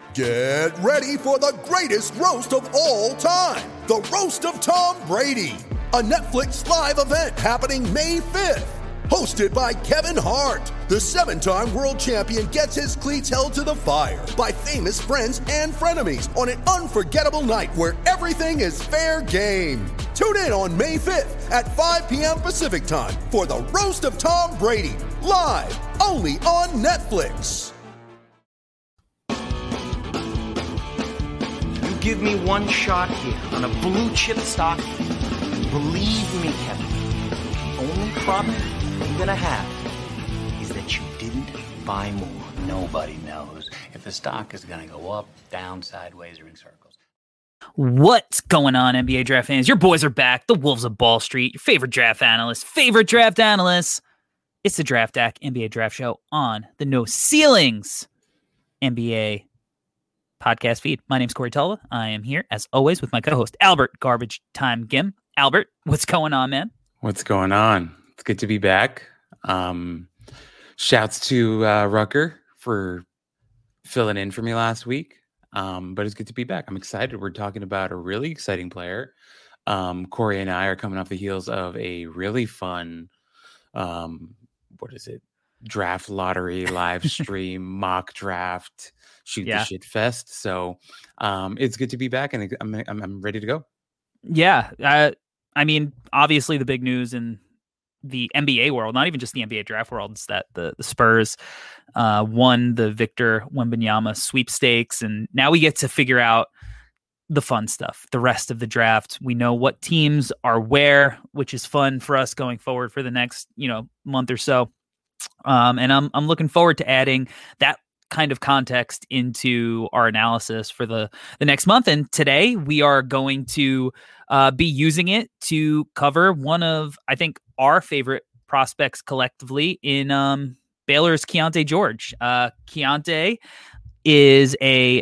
Get ready for the greatest roast of all time, the Roast of Tom Brady, a Netflix live event happening May 5th. Hosted by Kevin Hart, the 7-time world champion gets his cleats held to the fire by famous friends and frenemies on an unforgettable night where everything is fair game. Tune in on May 5th at 5 p.m. Pacific time for the Roast of Tom Brady, live only on Netflix. You give me one shot here on a blue chip stock, believe me, Kevin, the only problem I'm gonna have is that you didn't buy more. Nobody knows if the stock is gonna go up, down, sideways, or in circles. What's going on, NBA draft fans? Your boys are back. The Wolves of Ball Street, your favorite draft analysts. It's the Draft Deck NBA Draft Show on the No Ceilings NBA podcast feed. My name's Corey Tulva. I am here, as always, with my co-host, Albert Garbage Time Gim. Albert, what's going on, man? What's going on? It's good to be back. Shouts to Rucker for filling in for me last week. But it's good to be back. I'm excited. We're talking about a really exciting player. Corey and I are coming off the heels of a really fun, draft lottery live stream, mock draft, shoot the shit fest. So it's good to be back, and I'm ready to go. Yeah. I mean, obviously the big news in the NBA world, not even just the NBA draft world, is that the Spurs won the Victor Wembanyama sweepstakes, and now we get to figure out the fun stuff, the rest of the draft. We know what teams are where, which is fun for us going forward for the next, month or so. And I'm looking forward to adding that kind of context into our analysis for the next month. And today we are going to be using it to cover one of, I think, our favorite prospects collectively in Baylor's Keyonte George. Keyonte is a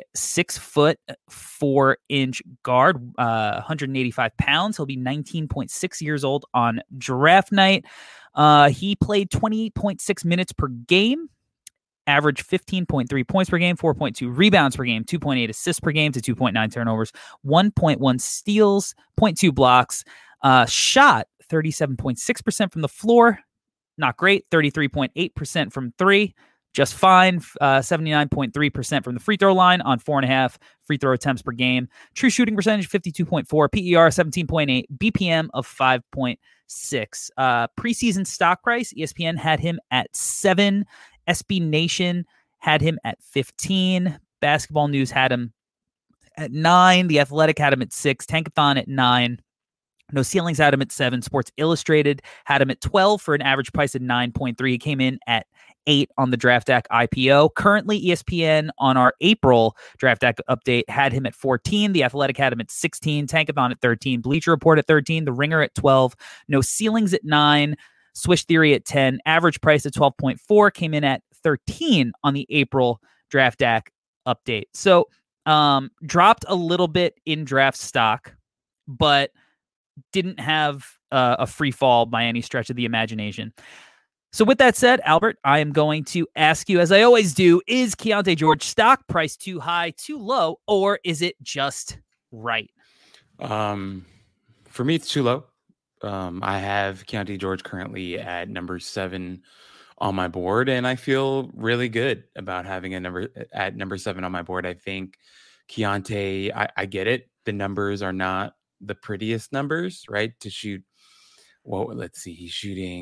6'4" guard, 185 pounds. He'll be 19.6 years old on draft night. He played 28.6 minutes per game, averaged 15.3 points per game, 4.2 rebounds per game, 2.8 assists per game to 2.9 turnovers, 1.1 steals, 0.2 blocks, shot 37.6% from the floor. Not great. 33.8% from three. Just fine. 79.3% from the free throw line on 4.5 free throw attempts per game. True shooting percentage, 52.4. PER, 17.8. BPM of 5.6. Preseason stock price, ESPN had him at 7. SB Nation had him at 15. Basketball News had him at 9. The Athletic had him at 6. Tankathon at 9. No Ceilings had him at 7. Sports Illustrated had him at 12 for an average price of 9.3. He came in at 8 on the Draft Deck IPO. Currently, ESPN on our April Draft Deck update had him at 14. The Athletic had him at 16. Tankathon at 13. Bleacher Report at 13. The Ringer at 12. No Ceilings at 9. Swish Theory at 10. Average price at 12.4. Came in at 13 on the April Draft Deck update. So dropped a little bit in draft stock, but didn't have a free fall by any stretch of the imagination. So with that said, Albert, I am going to ask you, as I always do, is Keyonte George stock price too high, too low, or is it just right? For me, it's too low. I have Keyonte George currently at number 7 on my board, and I feel really good about having a number 7 on my board. I think Keyonte, I get it. The numbers are not the prettiest numbers, right? To shoot. Well, let's see. He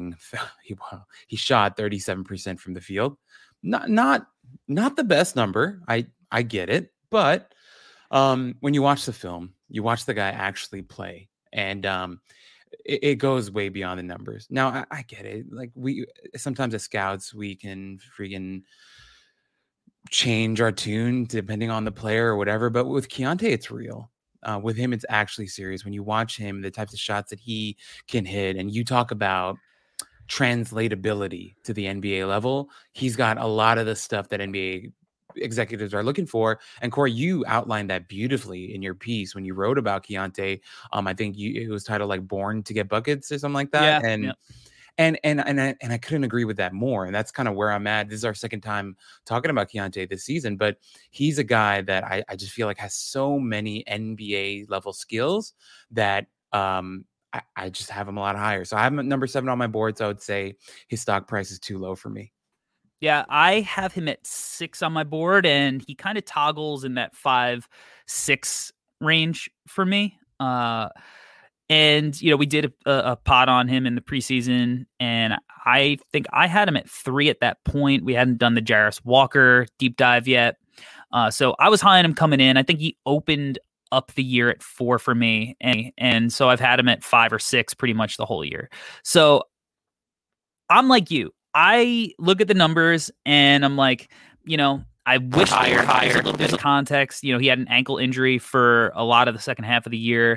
shot 37% from the field. Not the best number. I get it. But when you watch the film, you watch the guy actually play, and it goes way beyond the numbers. Now, I get it. Like, we sometimes as scouts, we can freaking change our tune depending on the player or whatever. But with Keyonte, it's real. With him, it's actually serious. When you watch him, the types of shots that he can hit, and you talk about translatability to the NBA level, he's got a lot of the stuff that NBA executives are looking for. And Corey, you outlined that beautifully in your piece when you wrote about Keyonte. I think it was titled like "Born to Get Buckets" or something like that. And I couldn't agree with that more. And that's kind of where I'm at. This is our second time talking about Keontae this season, but he's a guy that I just feel like has so many NBA level skills that I just have him a lot higher. So I have him at number 7 on my board. So I would say his stock price is too low for me. Yeah, I have him at 6 on my board, and he kind of toggles in that 5-6 range for me. And, we did a pod on him in the preseason, and I think I had him at 3 at that point. We hadn't done the Jarris Walker deep dive yet. So I was high on him coming in. I think he opened up the year at 4 for me. And so I've had him at 5 or 6 pretty much the whole year. So I'm like you. I look at the numbers and I'm like, I wish higher, a little bit of context. He had an ankle injury for a lot of the second half of the year.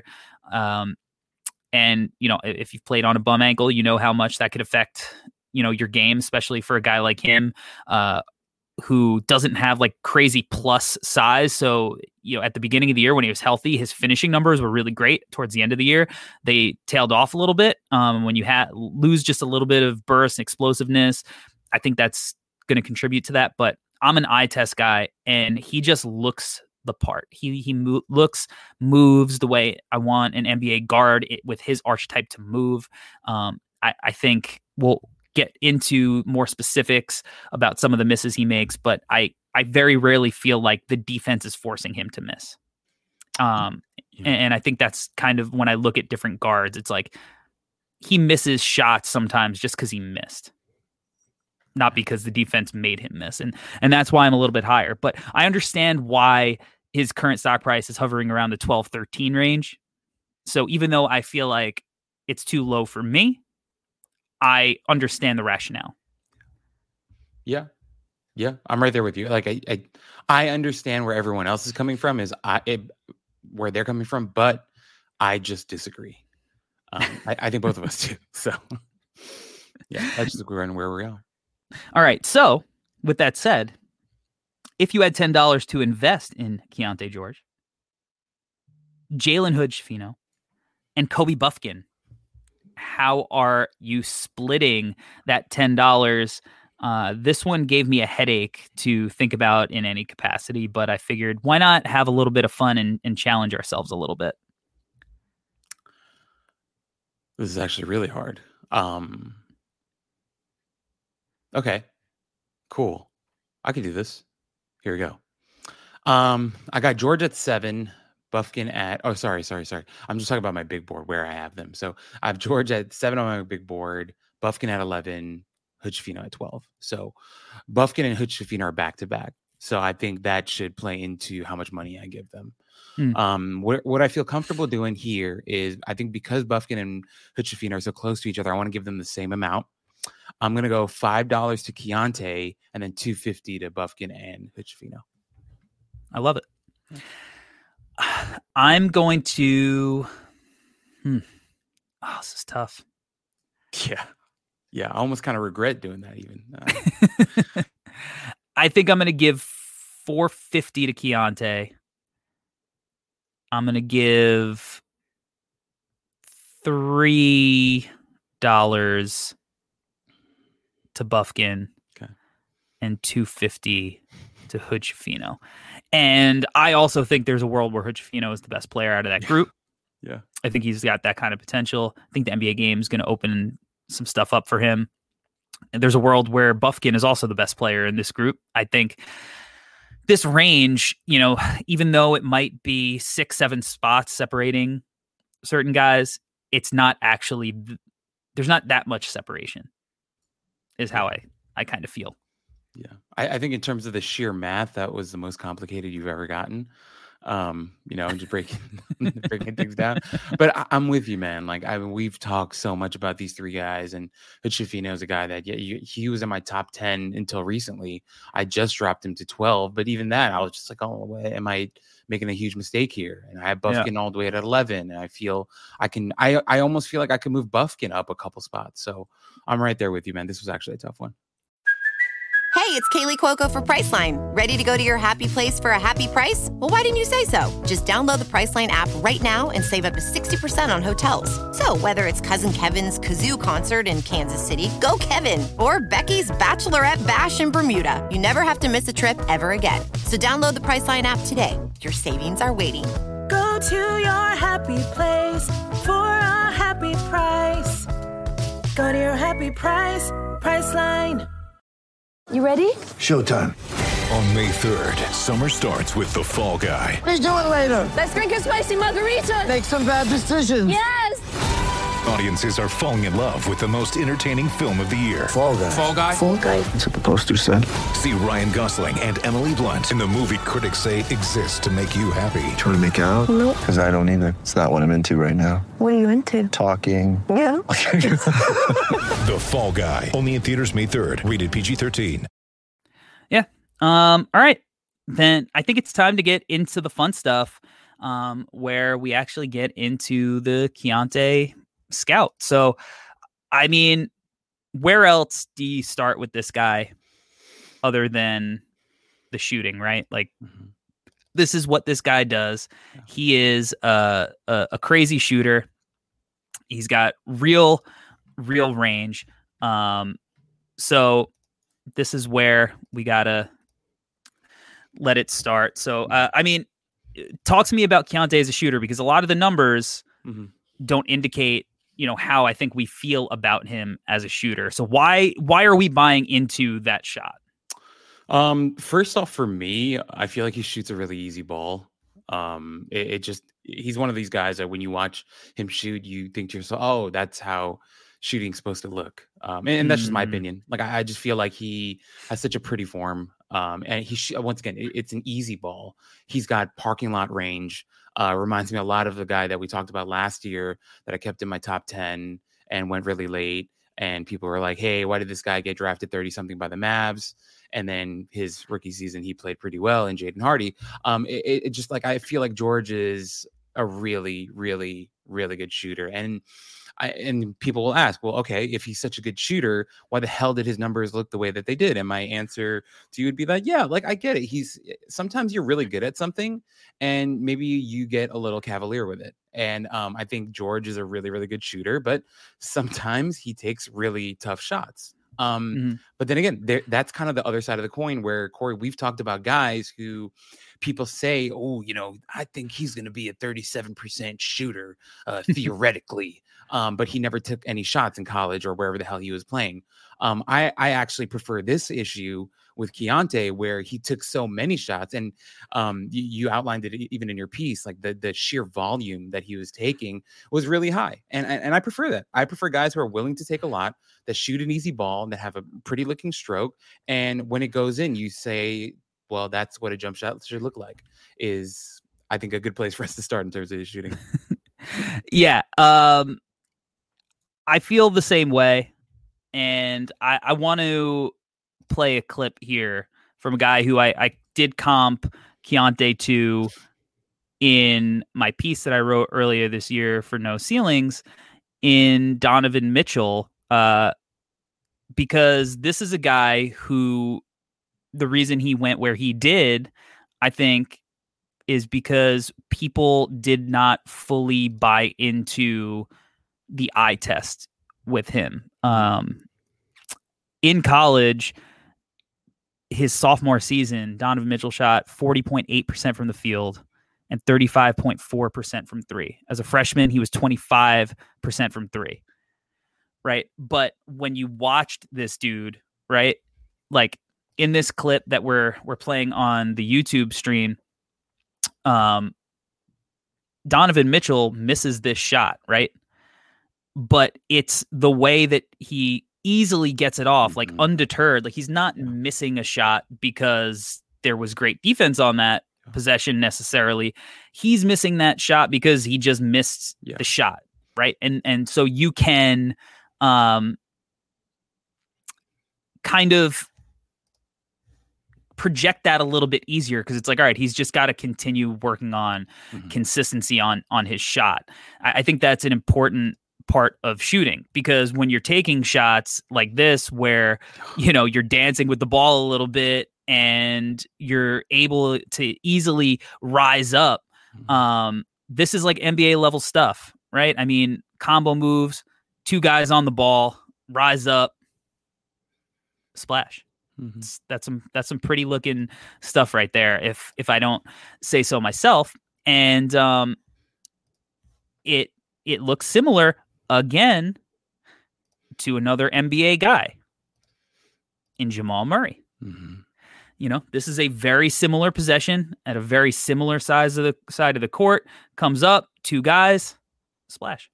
And, if you've played on a bum ankle, you know how much that could affect, your game, especially for a guy like him, who doesn't have like crazy plus size. So, at the beginning of the year when he was healthy, his finishing numbers were really great. Towards the end of the year, they tailed off a little bit. When you lose just a little bit of burst and explosiveness, I think that's going to contribute to that. But I'm an eye test guy, and he just looks the part. He moves the way I want an NBA guard with his archetype to move. I think we'll get into more specifics about some of the misses he makes, but I very rarely feel like the defense is forcing him to miss. And I think that's kind of when I look at different guards, it's like he misses shots sometimes just because he missed, not because the defense made him miss. And that's why I'm a little bit higher, but I understand why his current stock price is hovering around the 12-13 range. So even though I feel like it's too low for me, I understand the rationale. Yeah, I'm right there with you. Like I understand where everyone else is coming from, where they're coming from, but I just disagree. I think both of us do. So yeah, I just agree on where we are. All right. So with that said, if you had $10 to invest in Keontae George, Jalen Hood-Schifino, and Kobe Buffkin, how are you splitting that $10? This one gave me a headache to think about in any capacity, but I figured why not have a little bit of fun and challenge ourselves a little bit. This is actually really hard. Okay, cool. I can do this. Here we go. I got George at 7, Buffkin at, sorry. I'm just talking about my big board where I have them. So I have George at 7 on my big board, Buffkin at 11, Hood-Schifino at 12. So Buffkin and Hood-Schifino are back to back. So I think that should play into how much money I give them. What I feel comfortable doing here is I think because Buffkin and Hood-Schifino are so close to each other, I want to give them the same amount. I'm going to go $5 to Keontae and then $2.50 to Buffkin and Hood-Schifino. I love it. I'm going to. Oh, this is tough. Yeah. I almost kind of regret doing that even. I think I'm going to give $4.50 to Keontae. I'm going to give $3 to Buffkin, and $2.50 to Hood-Schifino. And I also think there's a world where Hood-Schifino is the best player out of that group. Yeah. I think he's got that kind of potential. I think the NBA game is going to open some stuff up for him. And there's a world where Buffkin is also the best player in this group. I think this range, even though it might be 6-7 spots separating certain guys, it's not actually, there's not that much separation, is how I kind of feel. Yeah. I think in terms of the sheer math, that was the most complicated you've ever gotten. Just breaking things down. But I'm with you, man. Like, we've talked so much about these three guys, and Hood-Schifino is a guy that he was in my top 10 until recently. I just dropped him to 12, but even that, I was just like, oh, am I making a huge mistake here? And I have Buffkin all the way at 11, and I feel I almost feel like I can move Buffkin up a couple spots. So I'm right there with you, man. This was actually a tough one. Hey, Hey, it's Kaylee Cuoco for Priceline. Ready to go to your happy place for a happy price? Well, why didn't you say so? Just download the Priceline app right now and save up to 60% on hotels. So whether it's Cousin Kevin's Kazoo Concert in Kansas City, go Kevin, or Becky's Bachelorette Bash in Bermuda, you never have to miss a trip ever again. So download the Priceline app today. Your savings are waiting. Go to your happy place for a happy price. Go to your happy price, Priceline. You ready? Showtime. On May 3rd, summer starts with The Fall Guy. Let's do it later. Let's drink a spicy margarita. Make some bad decisions. Yes. Audiences are falling in love with the most entertaining film of the year. Fall Guy. Fall Guy. Fall Guy. That's what the poster said. See Ryan Gosling and Emily Blunt in the movie critics say exists to make you happy. Trying to make it out? Nope. Because I don't either. It's not what I'm into right now. What are you into? Talking. Yeah. The Fall Guy. Only in theaters May 3rd. Rated PG-13. Yeah. All right. Then I think it's time to get into the fun stuff, where we actually get into the Keyonte scout. So, I mean, where else do you start with this guy other than the shooting, right? Like, this is what this guy does. He is a crazy shooter. He's got real range. So this is where we gotta let it start. So, I mean, talk to me about Keyonte as a shooter, because a lot of the numbers don't indicate, how I think we feel about him as a shooter. So why are we buying into that shot? First off, for me, I feel like he shoots a really easy ball. He's one of these guys that when you watch him shoot, you think to yourself, oh, that's how shooting's supposed to look. And that's just my opinion. Like, I just feel like he has such a pretty form. And once again, it's an easy ball. He's got parking lot range. Reminds me a lot of the guy that we talked about last year that I kept in my top 10 and went really late. And people were like, hey, why did this guy get drafted 30 something by the Mavs? And then his rookie season, he played pretty well. And Jaden Hardy. It just, like, I feel like George is a really, really, really good shooter. And people will ask, well, okay, if he's such a good shooter, why the hell did his numbers look the way that they did? And my answer to you would be that, yeah, like, I get it. Sometimes you're really good at something and maybe you get a little cavalier with it. And I think George is a really, really good shooter, but sometimes he takes really tough shots. But then again, that's kind of the other side of the coin where, Corey, we've talked about guys who people say, oh, I think he's going to be a 37% shooter theoretically. But he never took any shots in college or wherever the hell he was playing. I actually prefer this issue with Keyonte, where he took so many shots, and you outlined it even in your piece, like the sheer volume that he was taking was really high. And I prefer that. I prefer guys who are willing to take a lot, that shoot an easy ball, that have a pretty looking stroke. And when it goes in, you say, well, that's what a jump shot should look like, is, I think, a good place for us to start in terms of his shooting. Yeah. I feel the same way. And I want to play a clip here from a guy who I did comp Keyonte to in my piece that I wrote earlier this year for No Ceilings, in Donovan Mitchell, because this is a guy who, the reason he went where he did, I think, is because people did not fully buy into the eye test with him. In college, his sophomore season, Donovan Mitchell shot 40.8% from the field and 35.4% from three. As a freshman, he was 25% from three. Right. But when you watched this dude, right, like in this clip that we're playing on the YouTube stream, Donovan Mitchell misses this shot, right? But it's the way that he easily gets it off, like undeterred. Like, he's not missing a shot because there was great defense on that possession necessarily. He's missing that shot because he just missed the shot, right? And so you can kind of project that a little bit easier, because it's like, all right, he's just got to continue working on consistency on his shot. I think that's an important part of shooting, because when you're taking shots like this, where, you're dancing with the ball a little bit and you're able to easily rise up, this is like NBA level stuff, right? I mean, combo moves, 2 guys on the ball, rise up, splash. That's some pretty looking stuff right there, if I don't say so myself. And it looks similar again to another NBA guy in Jamal Murray. This is a very similar possession at a very similar side of the court. Comes up, 2 guys, splash.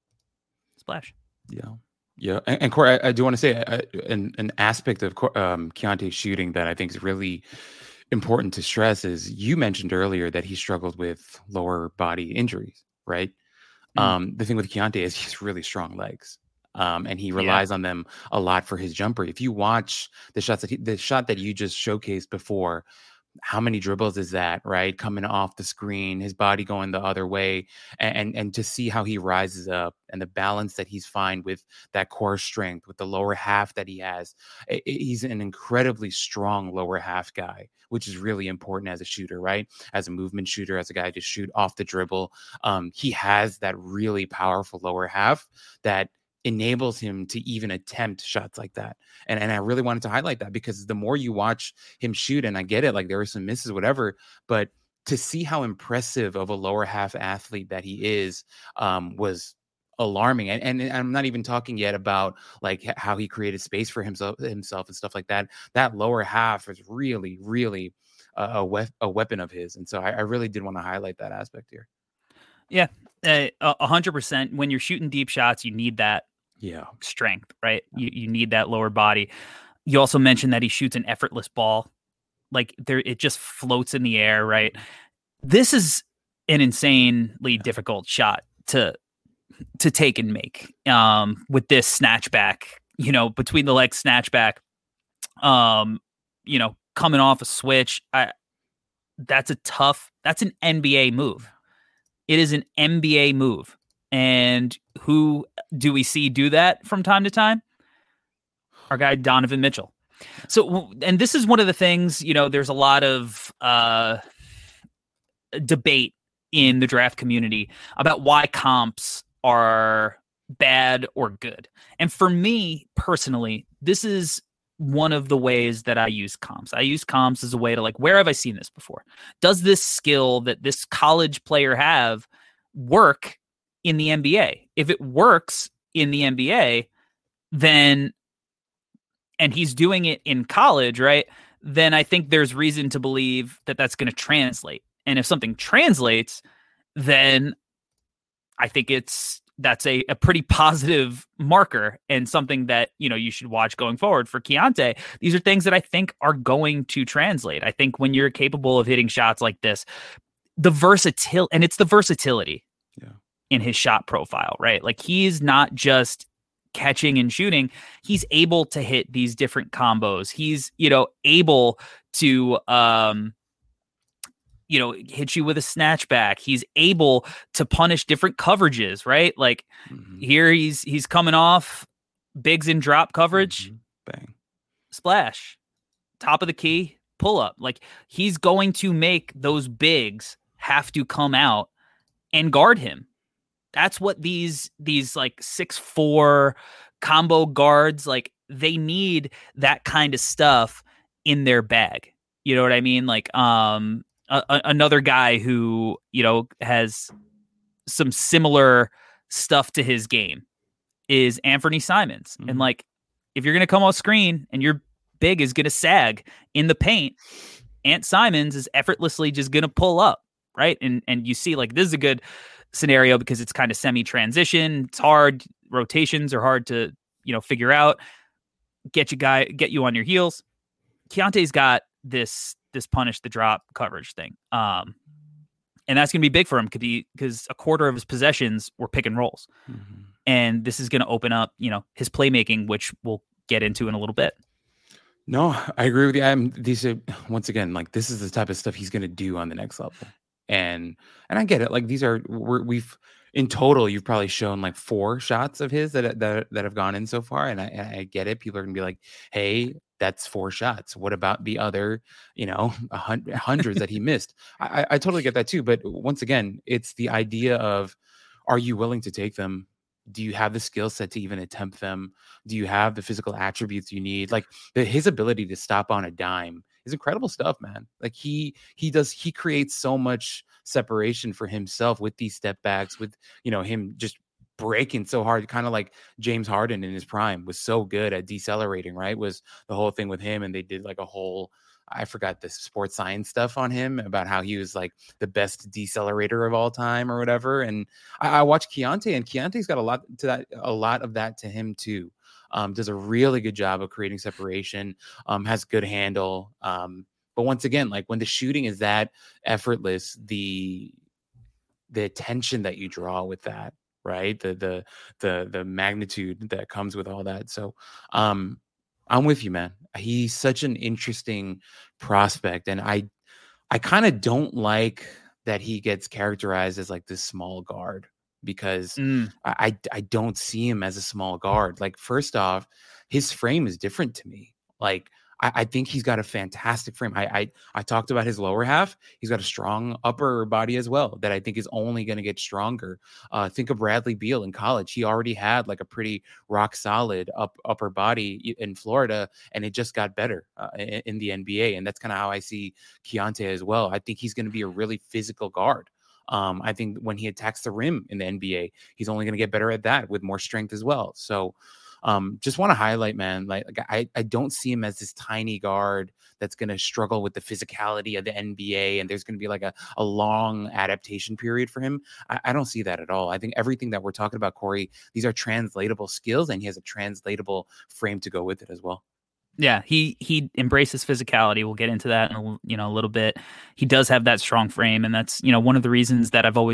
Yeah. And Corey, I do want to say an aspect of Keontae's shooting that I think is really important to stress is you mentioned earlier that he struggled with lower body injuries, right? The thing with Keontae is he's really strong legs. And he relies on them a lot for his jumper. If you watch the shot that you just showcased before, how many dribbles is that, right? Coming off the screen, his body going the other way, and to see how he rises up and the balance that he's fine with that core strength, with the lower half that he has. He's an incredibly strong lower half guy, which is really important as a shooter, right? As a movement shooter, as a guy to shoot off the dribble. He has that really powerful lower half that enables him to even attempt shots like that. And I really wanted to highlight that, because the more you watch him shoot, and I get it, like there were some misses, whatever, but to see how impressive of a lower half athlete that he is was alarming. And I'm not even talking yet about like how he created space for himself and stuff like that. That lower half is really, really a weapon of his. And so I really did want to highlight that aspect here. Yeah, 100%. When you're shooting deep shots, you need that strength, right? You need that lower body. You also mentioned that he shoots an effortless ball. Like it just floats in the air, right? This is an insanely difficult shot to take and make with this snatchback, between the legs snatchback, coming off a switch. That's an NBA move. It is an NBA move. And who do we see do that from time to time? Our guy, Donovan Mitchell. So, and this is one of the things, there's a lot of debate in the draft community about why comps are bad or good. And for me personally, this is one of the ways that I use comps. I use comps as a way to like, where have I seen this before? Does this skill that this college player have work in the NBA? If it works in the NBA, then, and he's doing it in college, right? Then I think there's reason to believe that that's going to translate. And if something translates, then I think that's a pretty positive marker and something that, you should watch going forward for Keontae. These are things that I think are going to translate. I think when you're capable of hitting shots like this, the versatility in his shot profile, right? Like he's not just catching and shooting. He's able to hit these different combos. He's, able to, hit you with a snatchback. He's able to punish different coverages, right? Like here he's coming off bigs and drop coverage, bang, splash, top of the key, pull up. Like he's going to make those bigs have to come out and guard him. That's what these like 6'4" combo guards, like they need that kind of stuff in their bag. You know what I mean? Like another guy who, has some similar stuff to his game is Anthony Simons. And like, if you're going to come off screen and your big is going to sag in the paint, Ant Simons is effortlessly just going to pull up. Right. And you see like, this is a good scenario because it's kind of semi-transition. It's hard. Rotations are hard to, figure out, get you on your heels. Keontae's got this punish the drop coverage thing. And that's going to be big for him because a quarter of his possessions were pick and rolls. And this is going to open up, his playmaking, which we'll get into in a little bit. No, I agree with you. These are, once again, like this is the type of stuff he's going to do on the next level. And I get it. Like we've in total, you've probably shown like 4 shots of his that have gone in so far. And I get it. People are gonna be like, hey, that's 4 shots. What about the other, hundreds that he missed? I totally get that too. But once again, it's the idea of, are you willing to take them? Do you have the skill set to even attempt them? Do you have the physical attributes you need? Like his ability to stop on a dime is incredible stuff, man. Like he creates so much separation for himself with these step backs, with him just breaking so hard, kind of like James Harden in his prime was so good at decelerating, right? Was the whole thing with him, and they did like a whole, I forgot the sports science stuff on him about how he was like the best decelerator of all time or whatever. And I watched Keontae, and Keontae's got a lot of that to him too. Does a really good job of creating separation, has good handle. But once again, like when the shooting is that effortless, the attention that you draw with that, right? The magnitude that comes with all that. So I'm with you, man. He's such an interesting prospect. And I kind of don't like that he gets characterized as like this small guard, because I don't see him as a small guard. Like, first off, his frame is different to me. Like, I think he's got a fantastic frame. I talked about his lower half. He's got a strong upper body as well that I think is only going to get stronger. Think of Bradley Beal in college. He already had like a pretty rock solid upper body in Florida, and it just got better in the NBA. And that's kind of how I see Keontae as well. I think he's going to be a really physical guard. I think when he attacks the rim in the NBA, he's only going to get better at that with more strength as well. So just want to highlight, man, like I don't see him as this tiny guard that's going to struggle with the physicality of the NBA, and there's going to be like a long adaptation period for him. I don't see that at all. I think everything that we're talking about, Corey, these are translatable skills, and he has a translatable frame to go with it as well. Yeah, he embraces physicality. We'll get into that in a little bit. He does have that strong frame, and that's one of the reasons that I've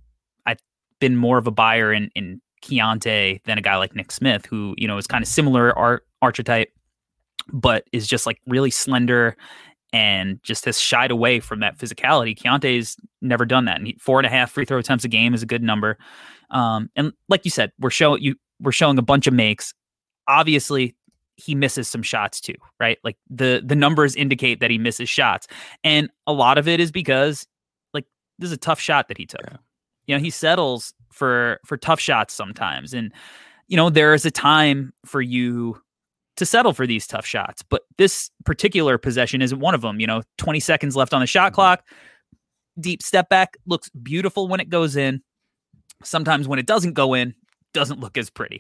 been more of a buyer in Keontae than a guy like Nick Smith, who is kind of similar archetype, but is just like really slender and just has shied away from that physicality. Keontae's never done that, and 4.5 free throw attempts a game is a good number. And like you said, we're showing a bunch of makes. Obviously, he misses some shots too, right? Like the numbers indicate that he misses shots, and a lot of it is because like this is a tough shot that he took. Yeah. He settles for tough shots sometimes, and there is a time for you to settle for these tough shots, but this particular possession isn't one of them. 20 seconds left on the shot clock, deep step back, looks beautiful when it goes in. Sometimes when it doesn't go in, doesn't look as pretty.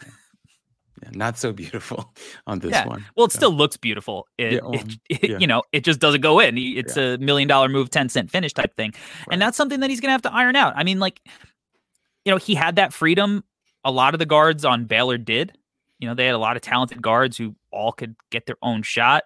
Yeah, not so beautiful on this one. Well, it still looks beautiful. It just doesn't go in. It's $1 million move, 10-cent finish type thing. Right. And that's something that he's going to have to iron out. I mean, like, he had that freedom. A lot of the guards on Baylor did. They had a lot of talented guards who all could get their own shot.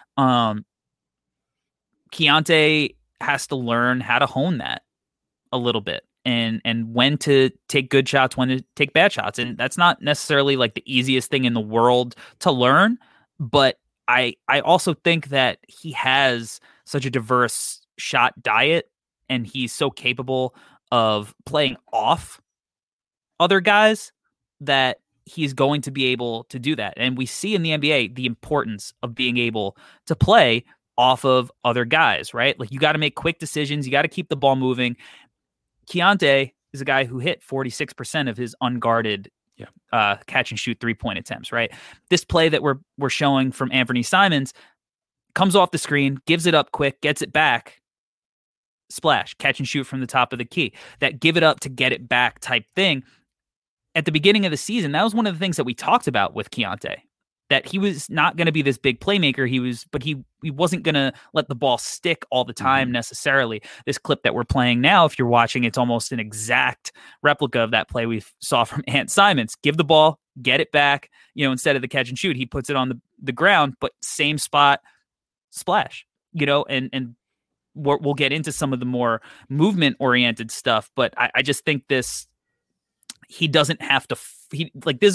Keontae has to learn how to hone that a little bit. And when to take good shots, when to take bad shots. And that's not necessarily like the easiest thing in the world to learn. But I also think that he has such a diverse shot diet, and he's so capable of playing off other guys that he's going to be able to do that. And we see in the NBA the importance of being able to play off of other guys, right? Like, you got to make quick decisions. You got to keep the ball moving. Keontae is a guy who hit 46% of his unguarded catch and shoot 3-point attempts, right? This play that we're showing from Anthony Simons comes off the screen, gives it up quick, gets it back, splash, catch and shoot from the top of the key. That give it up to get it back type thing. At the beginning of the season, that was one of the things that we talked about with Keontae, that he was not going to be this big playmaker. But he wasn't going to let the ball stick all the time necessarily. This clip that we're playing now, if you're watching, it's almost an exact replica of that play we saw from Ant Simons. Give the ball, get it back, instead of the catch and shoot, he puts it on the ground, but same spot, splash, and we'll get into some of the more movement oriented stuff. But I just think he doesn't have to, this is a good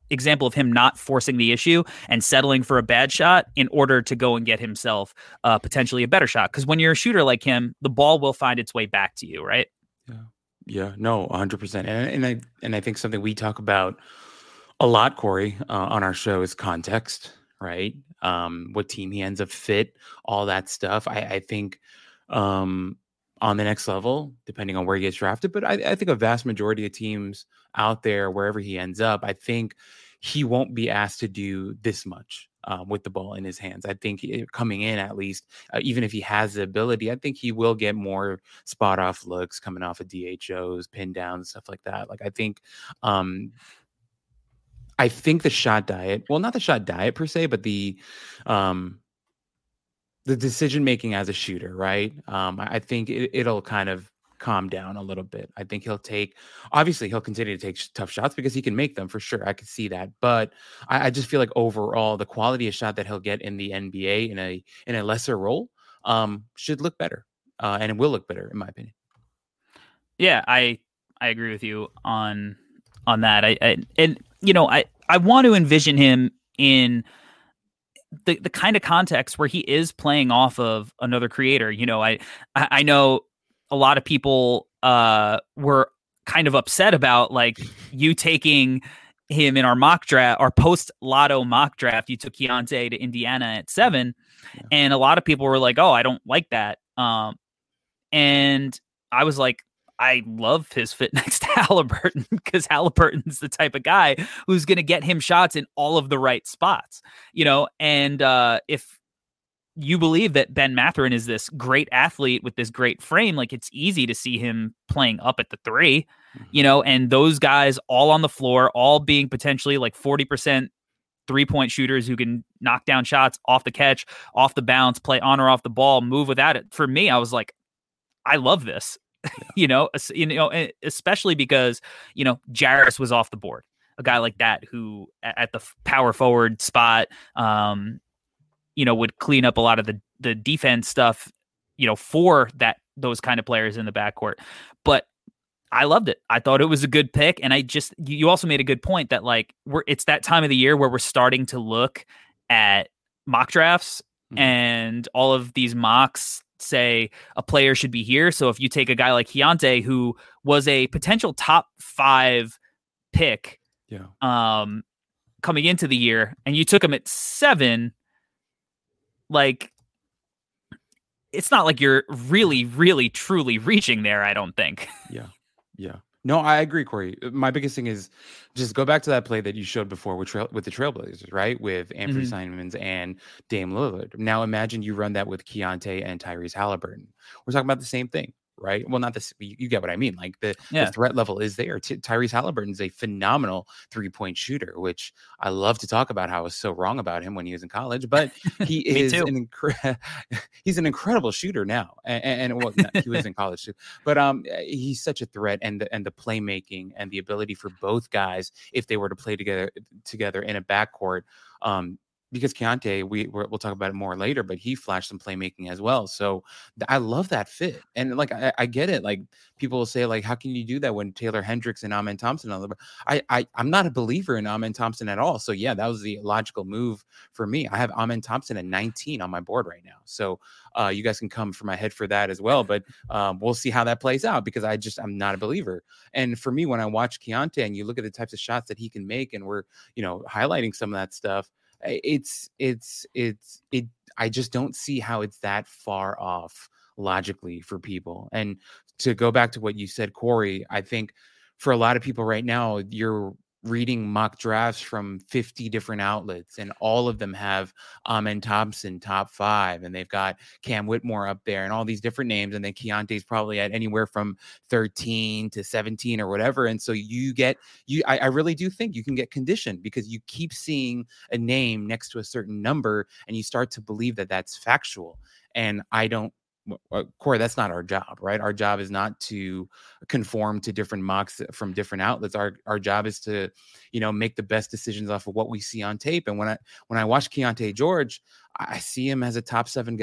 example of him not forcing the issue and settling for a bad shot in order to go and get himself potentially a better shot. Because when you're a shooter like him, the ball will find its way back to you, right? Yeah, no, 100%. And I think something we talk about a lot, Corey, on our show is context, right? What team he ends up fit, all that stuff. I think on the next level, depending on where he gets drafted, but I think a vast majority of teams out there, wherever he ends up, I think he won't be asked to do this much with the ball in his hands. I think coming in, at least, even if he has the ability, I think he will get more spot off looks coming off of DHOs, pin downs, stuff like that. Like, I think the shot diet, well, not the shot diet per se, but the decision making as a shooter, right? I think it'll kind of calm down a little bit. I think he'll continue to take tough shots because he can make them for sure. I could see that, but I just feel like overall the quality of shot that he'll get in the NBA in a lesser role should look better, and it will look better in my opinion. Yeah, I agree with you on that. I want to envision him in the kind of context where he is playing off of another creator. I know a lot of people were kind of upset about like you taking him in our mock draft, our post Lotto mock draft. You took Keontae to Indiana at 7, and a lot of people were like, "Oh, I don't like that." And I was like, I love his fit next to Halliburton because Halliburton's the type of guy who's going to get him shots in all of the right spots, and if you believe that Ben Mathurin is this great athlete with this great frame, like it's easy to see him playing up at the 3, and those guys all on the floor, all being potentially like 40% 3-point shooters who can knock down shots off the catch, off the bounce, play on or off the ball, move without it. For me, I was like, I love this. Especially because, Jairus was off the board, a guy like that who at the power forward spot, would clean up a lot of the defense stuff, for those kind of players in the backcourt. But I loved it. I thought it was a good pick. And you also made a good point that like it's that time of the year where we're starting to look at mock drafts, and all of these mocks say a player should be here. So if you take a guy like Keontae, who was a potential top 5 pick, coming into the year, and you took him at 7, like it's not like you're really, really, truly reaching there, I don't think. Yeah. No, I agree, Corey. My biggest thing is just go back to that play that you showed before with the Trailblazers, right? With Anthony Simons and Dame Lillard. Now imagine you run that with Keontae and Tyrese Halliburton. We're talking about the same thing, right? Well, not this. You get what I mean. Like the threat level is there. Tyrese Halliburton is a phenomenal 3-point shooter, which I love to talk about how I was so wrong about him when he was in college. But he is he's an incredible shooter now, and well, he was in college too. But he's such a threat, and the playmaking and the ability for both guys, if they were to play together in a backcourt. Because Keontae, we'll talk about it more later, but he flashed some playmaking as well. So I love that fit. And like, I get it. Like people will say like, how can you do that when Taylor Hendricks and Amen Thompson? I'm not a believer in Amen Thompson at all. So yeah, that was the logical move for me. I have Amen Thompson at 19 on my board right now. So you guys can come for my head for that as well. But we'll see how that plays out because I'm not a believer. And for me, when I watch Keontae and you look at the types of shots that he can make, and we're, highlighting some of that stuff, I just don't see how it's that far off logically for people. And to go back to what you said, Corey, I think for a lot of people right now, you're reading mock drafts from 50 different outlets, and all of them have Amen Thompson top 5, and they've got Cam Whitmore up there and all these different names. And then Keontae's probably at anywhere from 13 to 17 or whatever. And so I really do think you can get conditioned because you keep seeing a name next to a certain number and you start to believe that that's factual. And Corey, that's not our job, right? Our job is not to conform to different mocks from different outlets. Our job is to, make the best decisions off of what we see on tape. And when I watch Keontae George, I see him as a top 7 guy.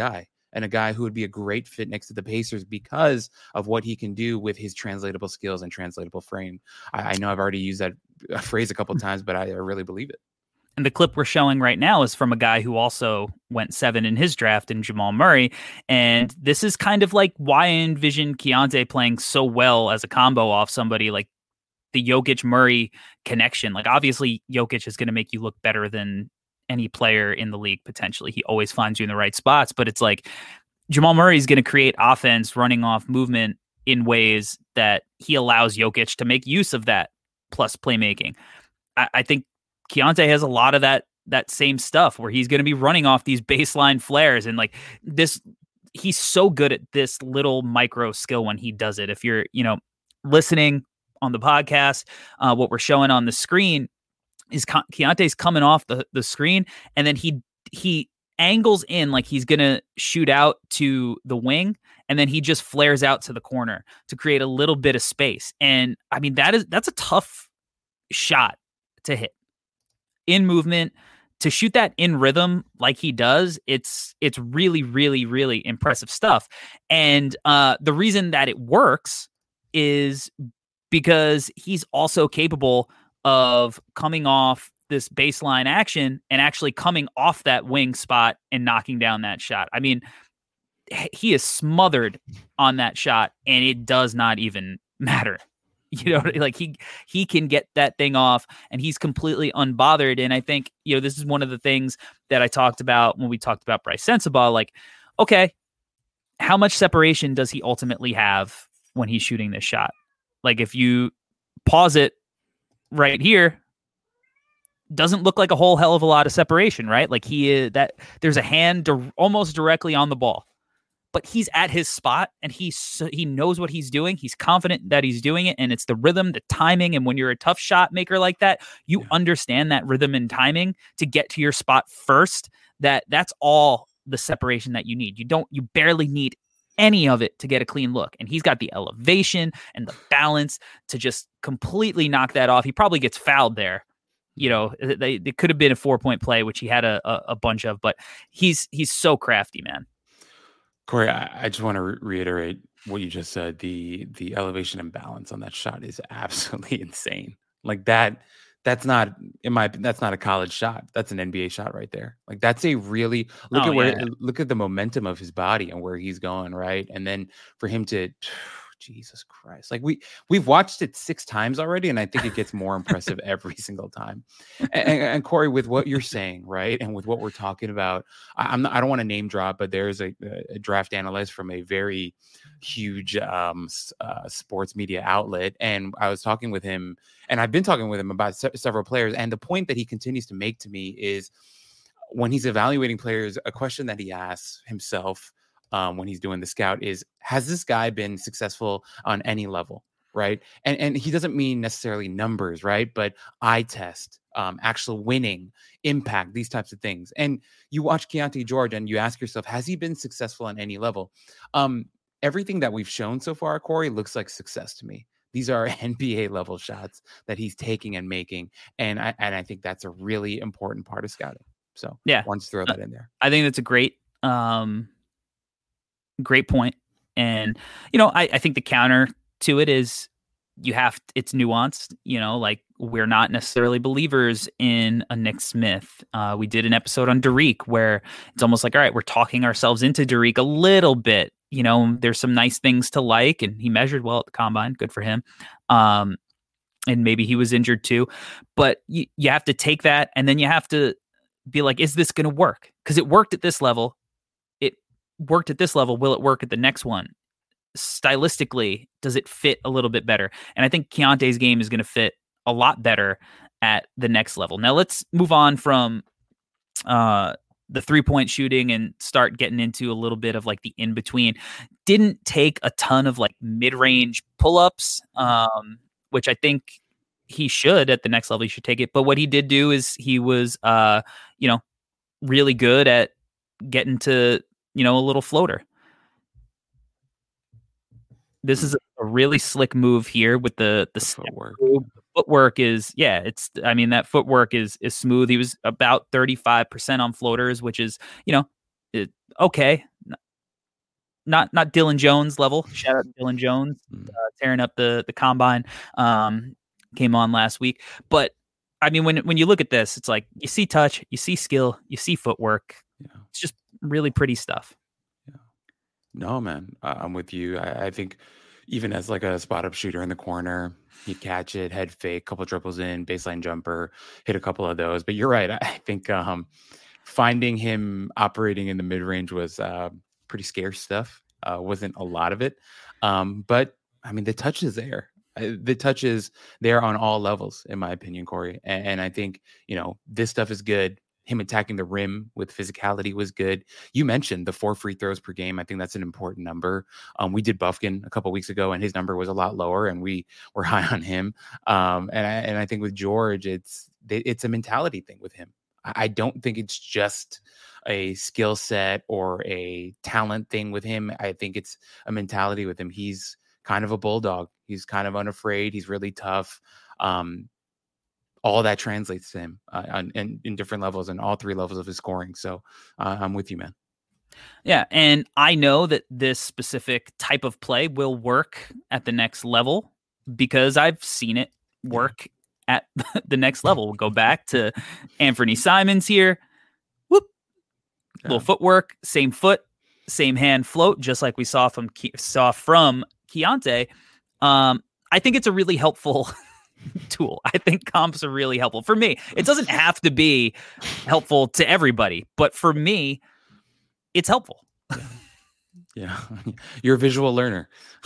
and a guy who would be a great fit next to the Pacers because of what he can do with his translatable skills and translatable frame. I know I've already used that phrase a couple of times, but I really believe it. And the clip we're showing right now is from a guy who also went 7 in his draft, in Jamal Murray. And this is kind of like why I envision Keontae playing so well as a combo off somebody like the Jokic-Murray connection. Like, obviously, Jokic is going to make you look better than any player in the league, potentially. He always finds you in the right spots. But it's like Jamal Murray is going to create offense running off movement in ways that he allows Jokic to make use of that plus playmaking. I think Keontae has a lot of that same stuff where he's going to be running off these baseline flares and like this. He's so good at this little micro skill when he does it. If you're, listening on the podcast, what we're showing on the screen is Keontae's coming off the screen, and then he angles in like he's going to shoot out to the wing, and then he just flares out to the corner to create a little bit of space. And I mean, that's a tough shot to hit. In movement, to shoot that in rhythm like he does, it's really, really, really impressive stuff. And the reason that it works is because he's also capable of coming off this baseline action and actually coming off that wing spot and knocking down that shot. I mean, he is smothered on that shot, and it does not even matter. Like he can get that thing off, and he's completely unbothered. And I think, this is one of the things that I talked about when we talked about Bryce Sensabaugh. Like, okay, how much separation does he ultimately have when he's shooting this shot? Like, if you pause it right here, doesn't look like a whole hell of a lot of separation, right? Like there's a hand almost directly on the ball. But he's at his spot, and he knows what he's doing. He's confident that he's doing it, and it's the rhythm, the timing. And when you're a tough shot maker like that, you understand that rhythm and timing to get to your spot first. That's all the separation that you need. You barely need any of it to get a clean look. And he's got the elevation and the balance to just completely knock that off. He probably gets fouled there. It could have been a 4-point play, which he had a bunch of, but he's so crafty, man. Corey, I just want to reiterate what you just said. The elevation and balance on that shot is absolutely insane. Like that's not a college shot. That's an NBA shot right there. Like, that's a really look at the momentum of his body and where he's going, right? And then for him to Jesus Christ. Like we've watched it 6 times already, and I think it gets more impressive every single time. And Corey, with what you're saying, right, and with what we're talking about, I don't want to name drop, but there's a draft analyst from a very huge sports media outlet, and I was talking with him, and I've been talking with him about several players, and the point that he continues to make to me is when he's evaluating players, a question that he asks himself when he's doing the scout is, has this guy been successful on any level, right? And he doesn't mean necessarily numbers, right? But eye test, actual winning, impact, these types of things. And you watch Keyonte George and you ask yourself, has he been successful on any level? Everything that we've shown so far, Corey, looks like success to me. These are NBA level shots that he's taking and making. And I think that's a really important part of scouting. So yeah, wanted to throw that in there. I think that's a great point. And, I think the counter to it is it's nuanced, like we're not necessarily believers in a Nick Smith. We did an episode on Derek where it's almost like, all right, we're talking ourselves into Derek a little bit. There's some nice things to like, and he measured well at the combine. Good for him. And maybe he was injured too, but you have to take that, and then you have to be like, is this going to work? Because it worked at this level. Will it work at the next one? Stylistically, does it fit a little bit better? And I think Keontae's game is going to fit a lot better at the next level. Now let's move on from the 3-point shooting and start getting into a little bit of like the in-between. Didn't take a ton of like mid-range pull-ups, which I think he should at the next level. He should take it. But what he did do is he was, really good at getting to, a little floater. This is a really slick move here with the footwork. Footwork is, that footwork is smooth. He was about 35% on floaters, which is, okay. not Dylan Jones level. Shout out to Dylan Jones, tearing up the combine. Came on last week, but I mean, when you look at this, it's like you see touch, you see skill, you see footwork. It's just really pretty stuff. No, man, I'm with you. I think even as like a spot up shooter in the corner, he'd catch it, head fake, couple dribbles in, baseline jumper, hit a couple of those. But you're right. I think finding him operating in the mid range was pretty scarce stuff. Wasn't a lot of it, but I mean the touch is there. The touch is there on all levels, in my opinion, Corey. And I think, this stuff is good. Him attacking the rim with physicality was good. You mentioned the 4 free throws per game. I think that's an important number. We did Bufkin a couple weeks ago, and his number was a lot lower, and we were high on him. And I think with George, it's a mentality thing with him. I don't think it's just a skill set or a talent thing with him. I think it's a mentality with him. He's kind of a bulldog. He's kind of unafraid. He's really tough. All that translates to him in different levels and all 3 levels of his scoring. So I'm with you, man. Yeah. And I know that this specific type of play will work at the next level because I've seen it work at the next level. We'll go back to Anthony Simons here. Whoop. Little footwork, same foot, same hand float, just like we saw from Keontae. I think it's a really helpful tool. I think comps are really helpful for me. It doesn't have to be helpful to everybody, but for me, it's helpful. Yeah. You're a visual learner.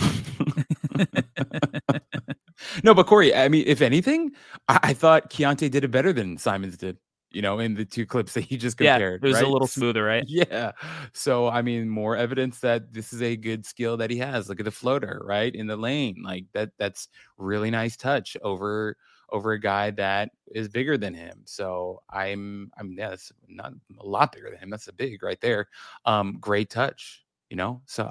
No, but Corey, I mean, if anything, I thought Keontae did it better than Simons did. In the 2 clips that you just compared. Yeah, it was right? a little smoother, right? Yeah. So, I mean, more evidence that this is a good skill that he has. Look at the floater, right? In the lane. Like that's really nice touch over a guy that is bigger than him. So that's not a lot bigger than him. That's a big right there. Great touch, So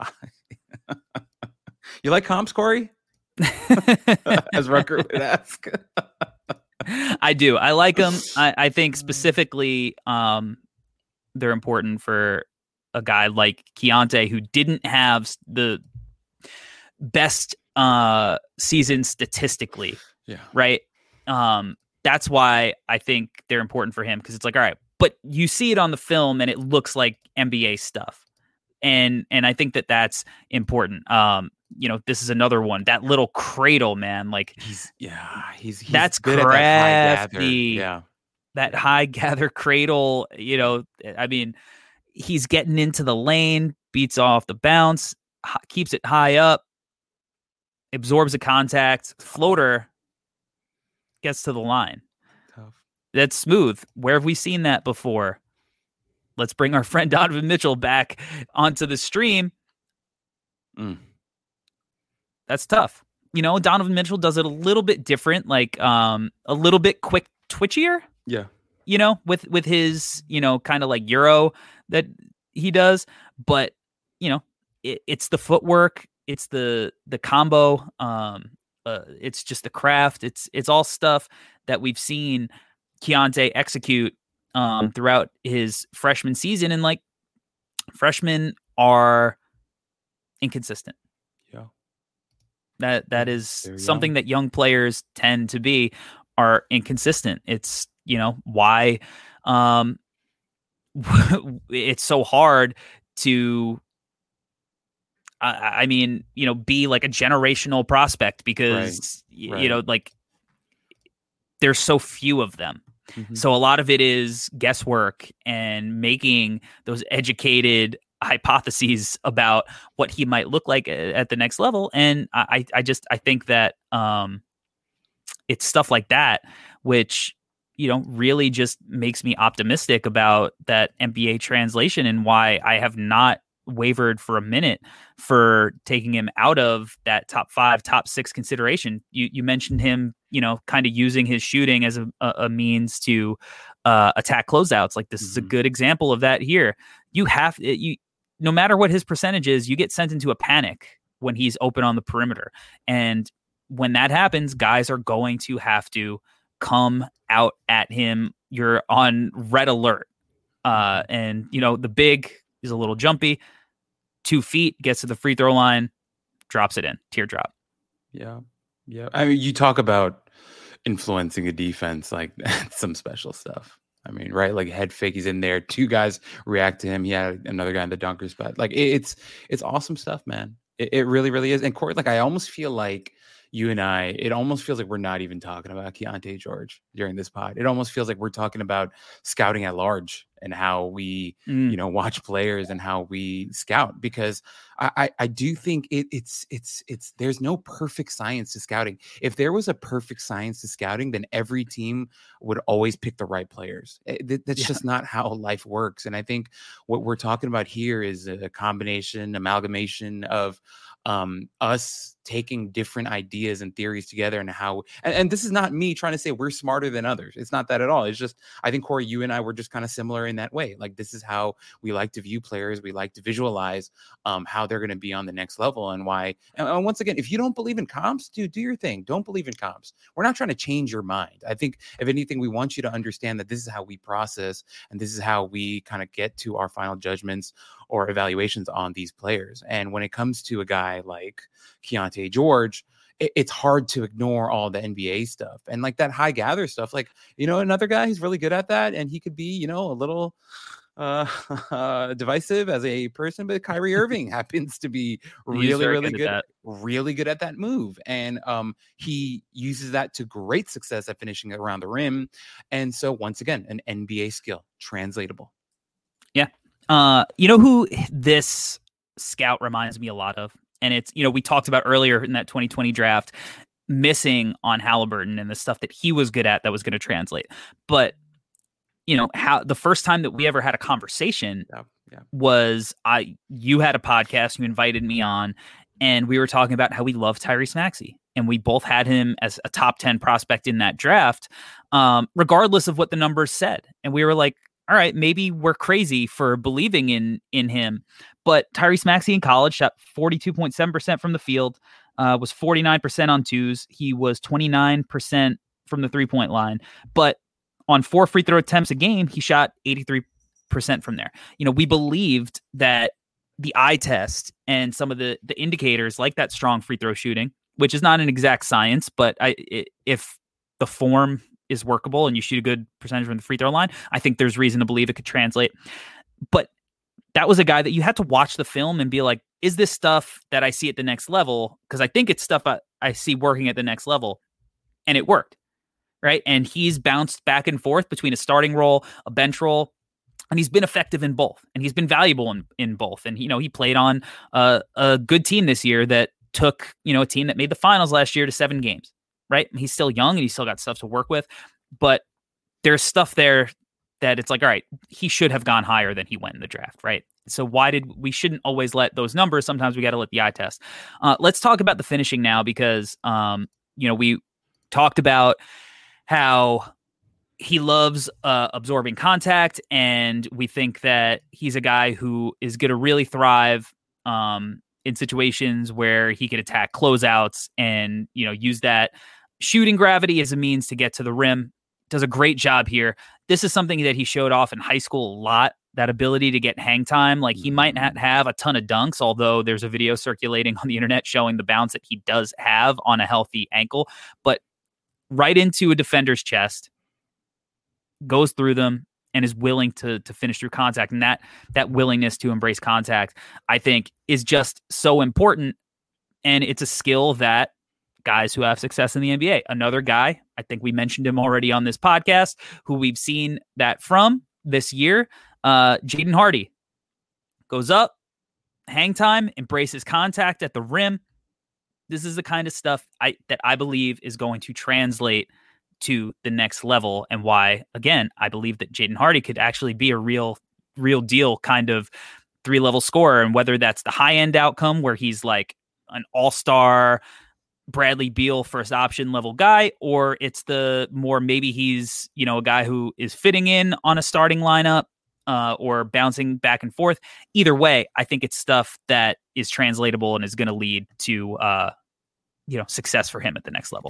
you like comps, Corey? As Rucker would ask. I do. I like them. I think specifically they're important for a guy like Keontae who didn't have the best season statistically. Yeah. Right. That's why I think they're important for him because it's like, all right, but you see it on the film and it looks like NBA stuff. And I think that that's important. This is another one. That little cradle, man. Like he's that's good crafty. At that high gather. Yeah, that high gather cradle. I mean, he's getting into the lane, beats off the bounce, keeps it high up, absorbs the contact, floater, gets to the line. Tough. That's smooth. Where have we seen that before? Let's bring our friend Donovan Mitchell back onto the stream. That's tough. Donovan Mitchell does it a little bit different, like a little bit quick twitchier. Yeah. With his, kind of like Euro that he does. But, it's the footwork. It's the combo. It's just the craft. It's all stuff that we've seen Keontae execute throughout his freshman season. And like freshmen are inconsistent. That is something that young players tend to be, are inconsistent. It's, why it's so hard to, be like a generational prospect because, like there's so few of them. Mm-hmm. So a lot of it is guesswork and making those educated hypotheses about what he might look like at the next level. And I think that it's stuff like that, which, really just makes me optimistic about that NBA translation and why I have not wavered for a minute for taking him out of that top 5, top 6 consideration. You mentioned him, kind of using his shooting as a means to attack closeouts. Like this is a good example of that here. No matter what his percentage is, you get sent into a panic when he's open on the perimeter. And when that happens, guys are going to have to come out at him. You're on red alert. And, the big is a little jumpy. 2 feet, gets to the free throw line, drops it in, teardrop. Yeah. I mean, you talk about influencing a defense, like that's some special stuff. I mean, right? Like head fake, he's in there. 2 guys react to him. He had another guy in the dunker spot. Like it's awesome stuff, man. It really, really is. And Corey, like I almost feel like you and I, it almost feels like we're not even talking about Keontae George during this pod. It almost feels like we're talking about scouting at large and how we, watch players and how we scout, because I do think it's there's no perfect science to scouting. If there was a perfect science to scouting, then every team would always pick the right players. That's just not how life works. And I think what we're talking about here is a amalgamation of us taking different ideas and theories together, and how, and this is not me trying to say we're smarter than others. It's not that at all. It's just, I think Corey, you and I were just kind of similar in that way. Like, this is how we like to view players. We like to visualize how they're going to be on the next level, and why. And once again, if you don't believe in comps, dude, do your thing. Don't believe in comps. We're not trying to change your mind. I think if anything, we want you to understand that this is how we process, and this is how we kind of get to our final judgments or evaluations on these players. And when it comes to a guy like Keontae George, it's hard to ignore all the NBA stuff and like that high gather stuff. Like, another guy who's really good at that, and he could be, a little divisive as a person, but Kyrie Irving happens to be really good at that move. And he uses that to great success at finishing around the rim. And so once again, an NBA skill, translatable. Yeah. You know who this scout reminds me a lot of? And it's, we talked about earlier in that 2020 draft, missing on Halliburton and the stuff that he was good at that was going to translate. But, how the first time that we ever had a conversation was you had a podcast, you invited me on, and we were talking about how we love Tyrese Maxey. And we both had him as a top 10 prospect in that draft, regardless of what the numbers said. And we were like, all right, maybe we're crazy for believing in him. But Tyrese Maxey in college shot 42.7% from the field, was 49% on twos. He was 29% from the 3-point line. But on 4 free throw attempts a game, he shot 83% from there. We believed that the eye test and some of the indicators like that strong free throw shooting, which is not an exact science, but if the form is workable and you shoot a good percentage from the free throw line, I think there's reason to believe it could translate. But that was a guy that you had to watch the film and be like, is this stuff that I see at the next level? Because I think it's stuff I see working at the next level. And it worked, right? And he's bounced back and forth between a starting role, a bench role, and he's been effective in both. And he's been valuable in both. And, he played on a good team this year that took, a team that made the finals last year to 7 games. Right. He's still young and he's still got stuff to work with, but there's stuff there that it's like, all right, he should have gone higher than he went in the draft. Right. So we shouldn't always let those numbers. Sometimes we got to let the eye test. Let's talk about the finishing now, because, we talked about how he loves absorbing contact, and we think that he's a guy who is going to really thrive in situations where he could attack closeouts and, use that shooting gravity as a means to get to the rim. Does a great job here. This is something that he showed off in high school a lot, that ability to get hang time. Like, he might not have a ton of dunks, although there's a video circulating on the internet showing the bounce that he does have on a healthy ankle, but right into a defender's chest, goes through them, and is willing to finish through contact. And that willingness to embrace contact, I think, is just so important. And it's a skill that guys who have success in the NBA, another guy, I think we mentioned him already on this podcast, who we've seen that from this year, Jaden Hardy, goes up, hang time, embraces contact at the rim. This is the kind of stuff that I believe is going to translate to the next level, and why, again, I believe that Jaden Hardy could actually be a real deal kind of 3-level scorer. And whether that's the high end outcome where he's like an all-star Bradley Beal first option level guy, or it's the more, maybe he's, a guy who is fitting in on a starting lineup, or bouncing back and forth. Either way, I think it's stuff that is translatable and is going to lead to, success for him at the next level.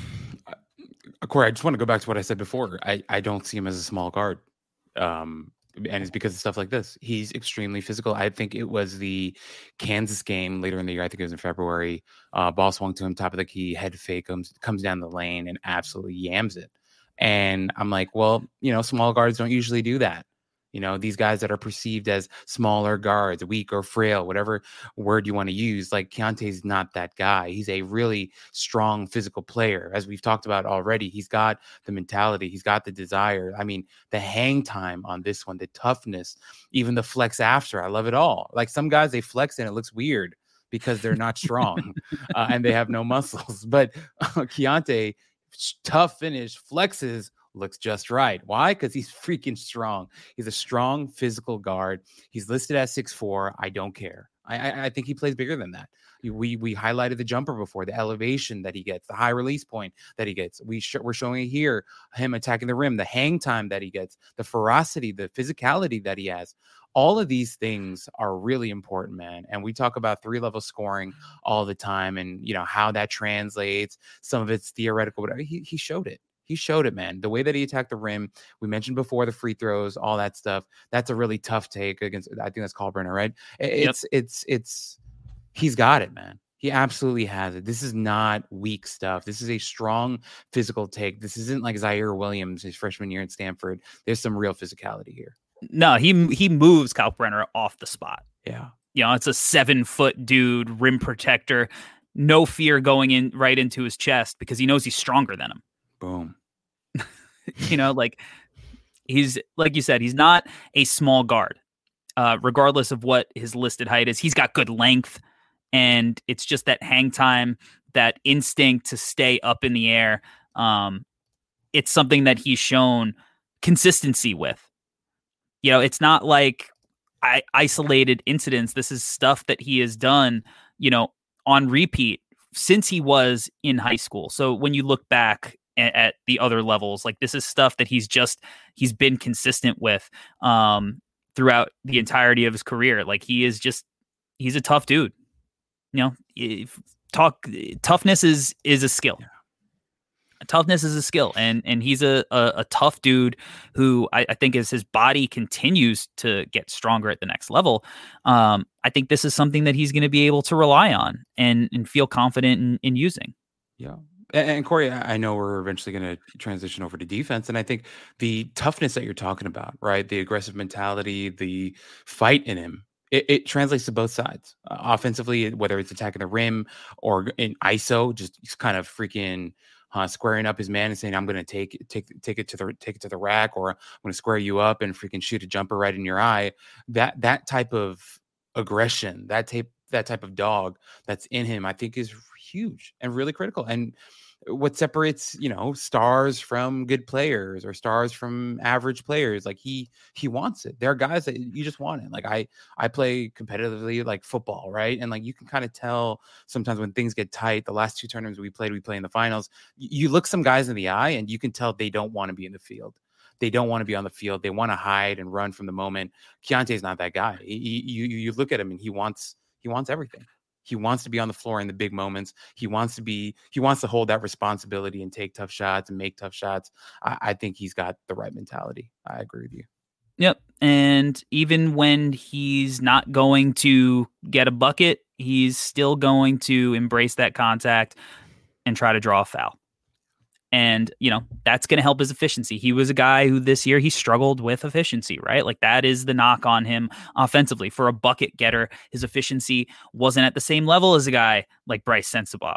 Corey, I just want to go back to what I said before. I don't see him as a small guard. and it's because of stuff like this. He's extremely physical. I think it was the Kansas game later in the year. I think it was in February. Ball swung to him, top of the key, head fake, comes down the lane and absolutely yams it. And I'm like, well, small guards don't usually do that. These guys that are perceived as smaller guards, weak or frail, whatever word you want to use, like Keontae's not that guy. He's a really strong physical player. As we've talked about already, he's got the mentality. He's got the desire. I mean, the hang time on this one, the toughness, even the flex after. I love it all. Like some guys, they flex and it looks weird because they're not strong and they have no muscles. But Keontae, tough finish, flexes, looks just right. Why? Because he's freaking strong. He's a strong physical guard. He's listed as 6'4". I don't care. I think he plays bigger than that. We highlighted the jumper before, the elevation that he gets, the high release point that he gets. We're showing it here, him attacking the rim, the hang time that he gets, the ferocity, the physicality that he has. All of these things are really important, man. And we talk about 3-level scoring all the time and, how that translates. Some of it's theoretical, whatever. He showed it. He showed it, man. The way that he attacked the rim, we mentioned before, the free throws, all that stuff. That's a really tough take against, I think that's Kalkbrenner, right? It's he's got it, man. He absolutely has it. This is not weak stuff. This is a strong physical take. This isn't like Zaire Williams, his freshman year in Stanford. There's some real physicality here. No, he moves Kalkbrenner off the spot. Yeah. It's a 7-foot dude, rim protector, no fear going in right into his chest because he knows he's stronger than him. Boom. Like he's, like you said, he's not a small guard, regardless of what his listed height is. He's got good length, and it's just that hang time, that instinct to stay up in the air. It's something that he's shown consistency with. It's not like isolated incidents. This is stuff that he has done, on repeat since he was in high school. So when you look back at the other levels, like this is stuff that he's been consistent with throughout the entirety of his career. Like he's a tough dude. Toughness is a skill. Toughness is a skill, and he's a tough dude who I think as his body continues to get stronger at the next level, I think this is something that he's going to be able to rely on and feel confident in using. Yeah. And Corey, I know we're eventually going to transition over to defense. And I think the toughness that you're talking about, right? The aggressive mentality, the fight in him, it translates to both sides. Offensively, whether it's attacking the rim or in ISO, just kind of freaking squaring up his man and saying, I'm going to take it to the rack, or I'm going to square you up and freaking shoot a jumper right in your eye. That type of aggression, that type of dog that's in him, I think is huge and really critical. And what separates, stars from good players or stars from average players, like he wants it. There are guys that you just want it. Like I play competitively, like football, right? And like you can kind of tell sometimes when things get tight. The last 2 tournaments we play in the finals, you look some guys in the eye and you can tell they don't want to be in the field. They don't want to be on the field. They want to hide and run from the moment. Keontae's not that guy. You look at him and he wants everything. He wants to be on the floor in the big moments. He wants to hold that responsibility and take tough shots and make tough shots. I think he's got the right mentality. I agree with you. Yep. And even when he's not going to get a bucket, he's still going to embrace that contact and try to draw a foul. And, that's going to help his efficiency. He was a guy who this year he struggled with efficiency, right? Like that is the knock on him offensively. For a bucket getter, his efficiency wasn't at the same level as a guy like Bryce Sensabaugh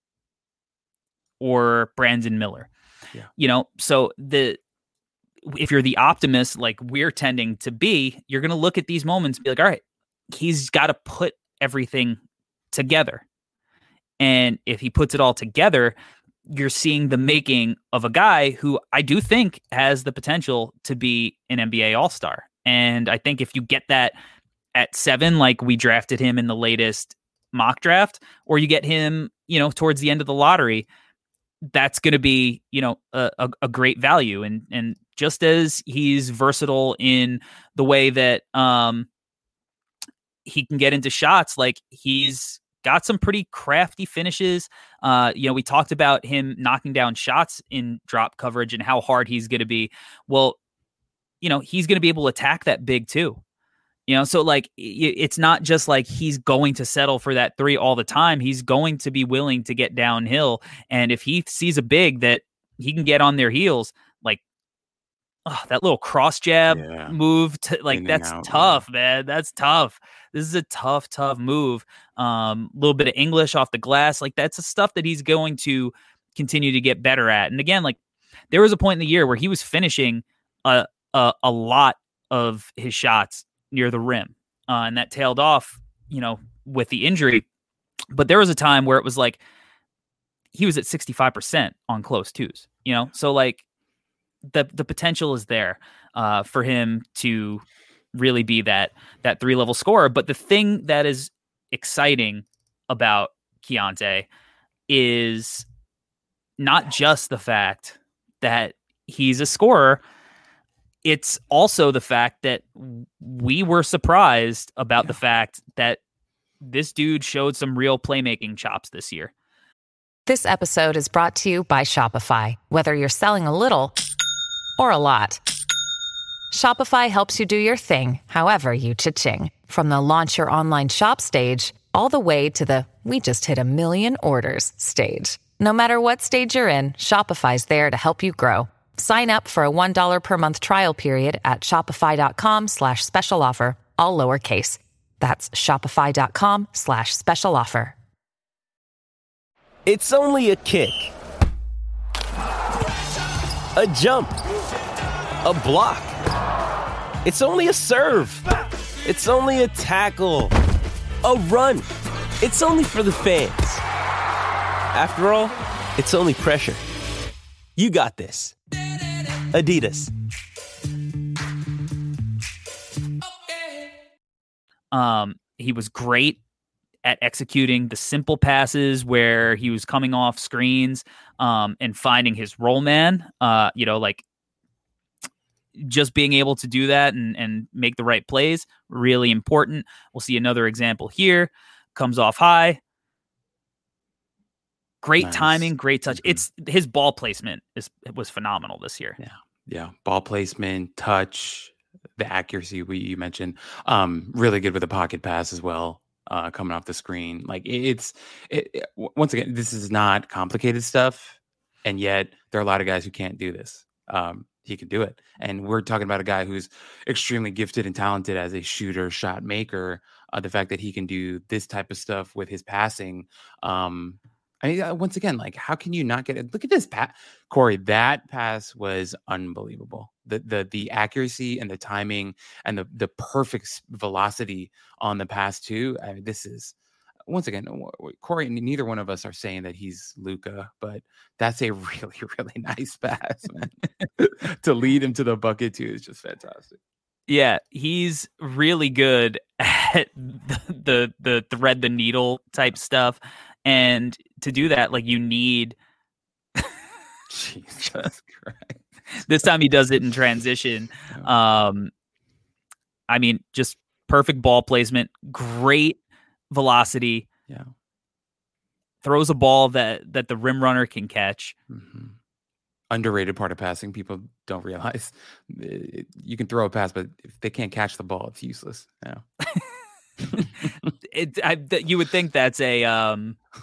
or Brandon Miller. Yeah. So if you're the optimist, like we're tending to be, you're going to look at these moments and be like, all right, he's got to put everything together. And if he puts it all together, you're seeing the making of a guy who I do think has the potential to be an NBA All-Star. And I think if you get that at 7, like we drafted him in the latest mock draft, or you get him, towards the end of the lottery, that's going to be, a great value. And just as he's versatile in the way that he can get into shots, like he's got some pretty crafty finishes. We talked about him knocking down shots in drop coverage and how hard he's going to be. Well, he's going to be able to attack that big too. So like it's not just like he's going to settle for that three all the time. He's going to be willing to get downhill. And if he sees a big that he can get on their heels, like that little cross jab move, that's tough, man. That's tough. This is a tough move. Little bit of English off the glass. Like that's the stuff that he's going to continue to get better at. And again, like there was a point in the year where he was finishing a lot of his shots near the rim, and that tailed off, with the injury. But there was a time where it was like he was at 65% on close twos, so like the potential is there for him to really be that 3-level scorer. But the thing that is exciting about Keyonte is not just the fact that he's a scorer. It's also the fact that we were surprised about the fact that this dude showed some real playmaking chops this year. This episode is brought to you by Shopify. Whether you're selling a little or a lot, Shopify helps you do your thing, however you cha-ching. From the launch your online shop stage, all the way to the we just hit 1 million orders stage. No matter what stage you're in, Shopify's there to help you grow. Sign up for a $1 per month trial period at shopify.com/special offer, all lowercase. That's shopify.com/special offer. It's only a kick, a jump, a block. It's only a serve. It's only a tackle, a run. It's only for the fans. After all, it's only pressure. You got this. Adidas. He was great at executing the simple passes where he was coming off screens and finding his roll man. Like just being able to do that and make the right plays, really important. We'll see another example here. Comes off high. Great timing, great touch. It's his ball placement was phenomenal this year. Yeah. Ball placement, touch, the accuracy you mentioned. Really good with the pocket pass as well. Coming off the screen, like once again, this is not complicated stuff, and yet there are a lot of guys who can't do this. He can do it, and we're talking about a guy who's extremely gifted and talented as a shooter, shot maker. The fact that he can do this type of stuff with his passing. Once again, like, how can you not get it? Look at this pass, Corey. That pass was unbelievable. The accuracy and the timing and the perfect velocity on the pass too. This is, once again, Corey. Neither one of us are saying that he's Luka, but that's a really, really nice pass, man. To lead him to the bucket too is just fantastic. Yeah, he's really good at the thread the needle type stuff. And to do that, like, you need Jesus Christ. This time he does it in transition. Just perfect ball placement, great velocity. Yeah. Throws a ball that the rim runner can catch. Mm-hmm. Underrated part of passing. People don't realize you can throw a pass, but if they can't catch the ball, it's useless. Yeah. You would think that's a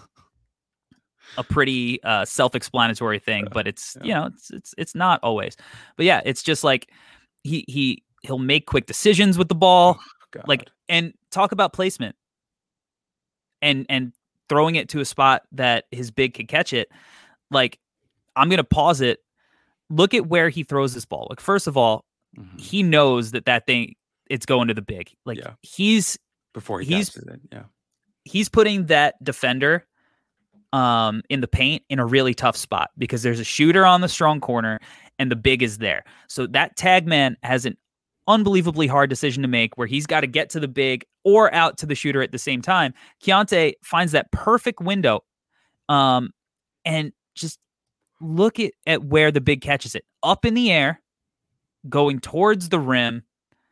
pretty self-explanatory thing, but it's it's not always. But yeah, it's just like he'll make quick decisions with the ball, and talk about placement and throwing it to a spot that his big could catch it. Like, I'm gonna pause it. Look at where he throws this ball. Like, first of all, he knows that thing it's going to the big. Like, he's putting that defender in the paint in a really tough spot because there's a shooter on the strong corner and the big is there. So that tag man has an unbelievably hard decision to make where he's got to get to the big or out to the shooter at the same time. Keyonte finds that perfect window and just look at where the big catches it. Up in the air, going towards the rim.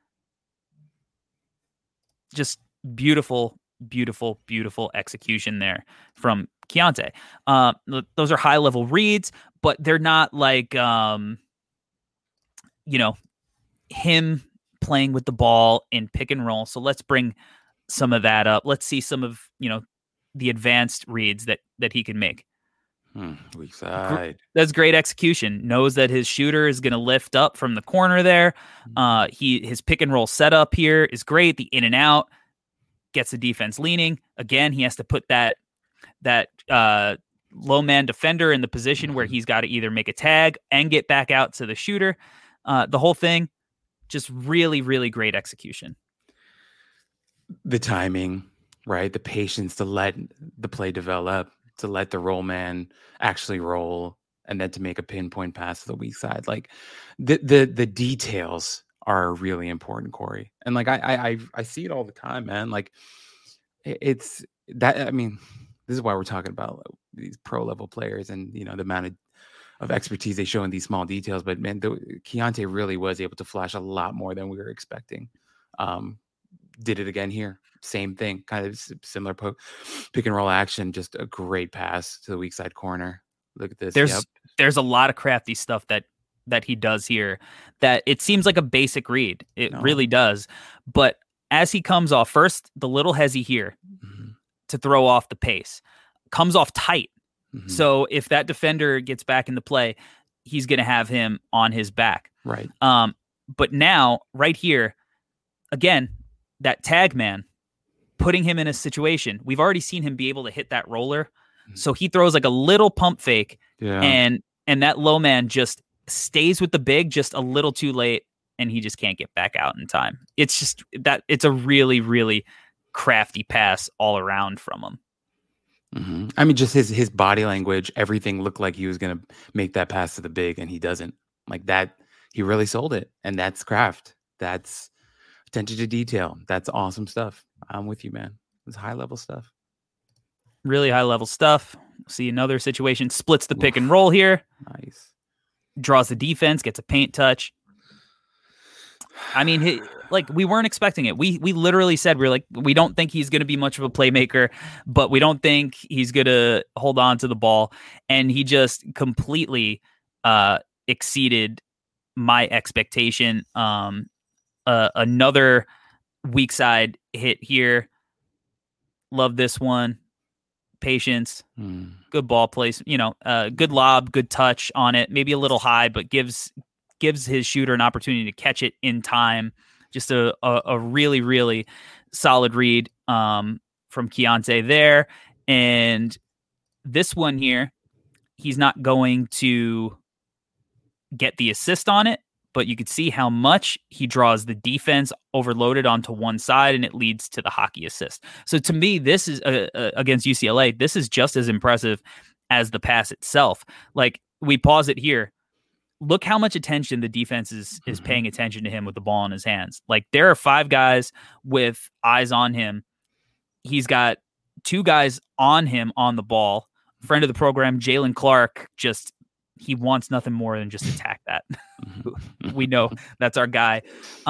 Just beautiful, beautiful, beautiful execution there from Keyonte. Those are high-level reads, but they're not like, him playing with the ball in pick and roll. So let's bring some of that up. Let's see some of, the advanced reads that he can make. Weak side. That's great execution. Knows that his shooter is going to lift up from the corner there. His pick and roll setup here is great. The in and out gets the defense leaning. Again, he has to put that low man defender in the position where he's got to either make a tag and get back out to the shooter. The whole thing, just really, really great execution. The timing, right? The patience to let the play develop, to let the roll man actually roll, and then to make a pinpoint pass to the weak side. Like the details are really important, Corey. And like I see it all the time, man. Like it's that. I mean, this is why we're talking about these pro level players and the amount of expertise they show in these small details. But man, Keontae really was able to flash a lot more than we were expecting. Did it again here. Same thing, kind of similar pick and roll action. Just a great pass to the weak side corner. Look at this. There's a lot of crafty stuff that he does here that it seems like a basic read. It really does. But as he comes off, first the little hezzy here to throw off the pace, comes off tight. So if that defender gets back into play, he's going to have him on his back. Right. But now right here, again, that tag man, putting him in a situation. We've already seen him be able to hit that roller. So he throws like a little pump fake and that low man just stays with the big just a little too late and he just can't get back out in time. It's just that it's a really, really crafty pass all around from him. I mean, just his body language, everything looked like he was going to make that pass to the big and he doesn't. Like that, he really sold it. And that's craft. That's attention to detail. That's awesome stuff. I'm with you, man. It's high level stuff. Really high level stuff. See another situation. Splits the pick and roll here. Nice. Draws the defense. Gets a paint touch. I mean, we weren't expecting it. We literally said we don't think he's going to be much of a playmaker, but we don't think he's going to hold on to the ball. And he just completely exceeded my expectation. Another weak side hit here. Love this one. Patience, good ball place, good lob, good touch on it, maybe a little high, but gives his shooter an opportunity to catch it in time. Just a really, really solid read from Keontae there. And this one here, he's not going to get the assist on it, but you could see how much he draws the defense overloaded onto one side, and it leads to the hockey assist. So to me, this is against UCLA. This is just as impressive as the pass itself. Like, we pause it here. Look how much attention the defense is paying attention to him with the ball in his hands. Like, there are 5 guys with eyes on him. He's got 2 guys on him on the ball. Friend of the program, Jalen Clark, he wants nothing more than just attack that. We know that's our guy.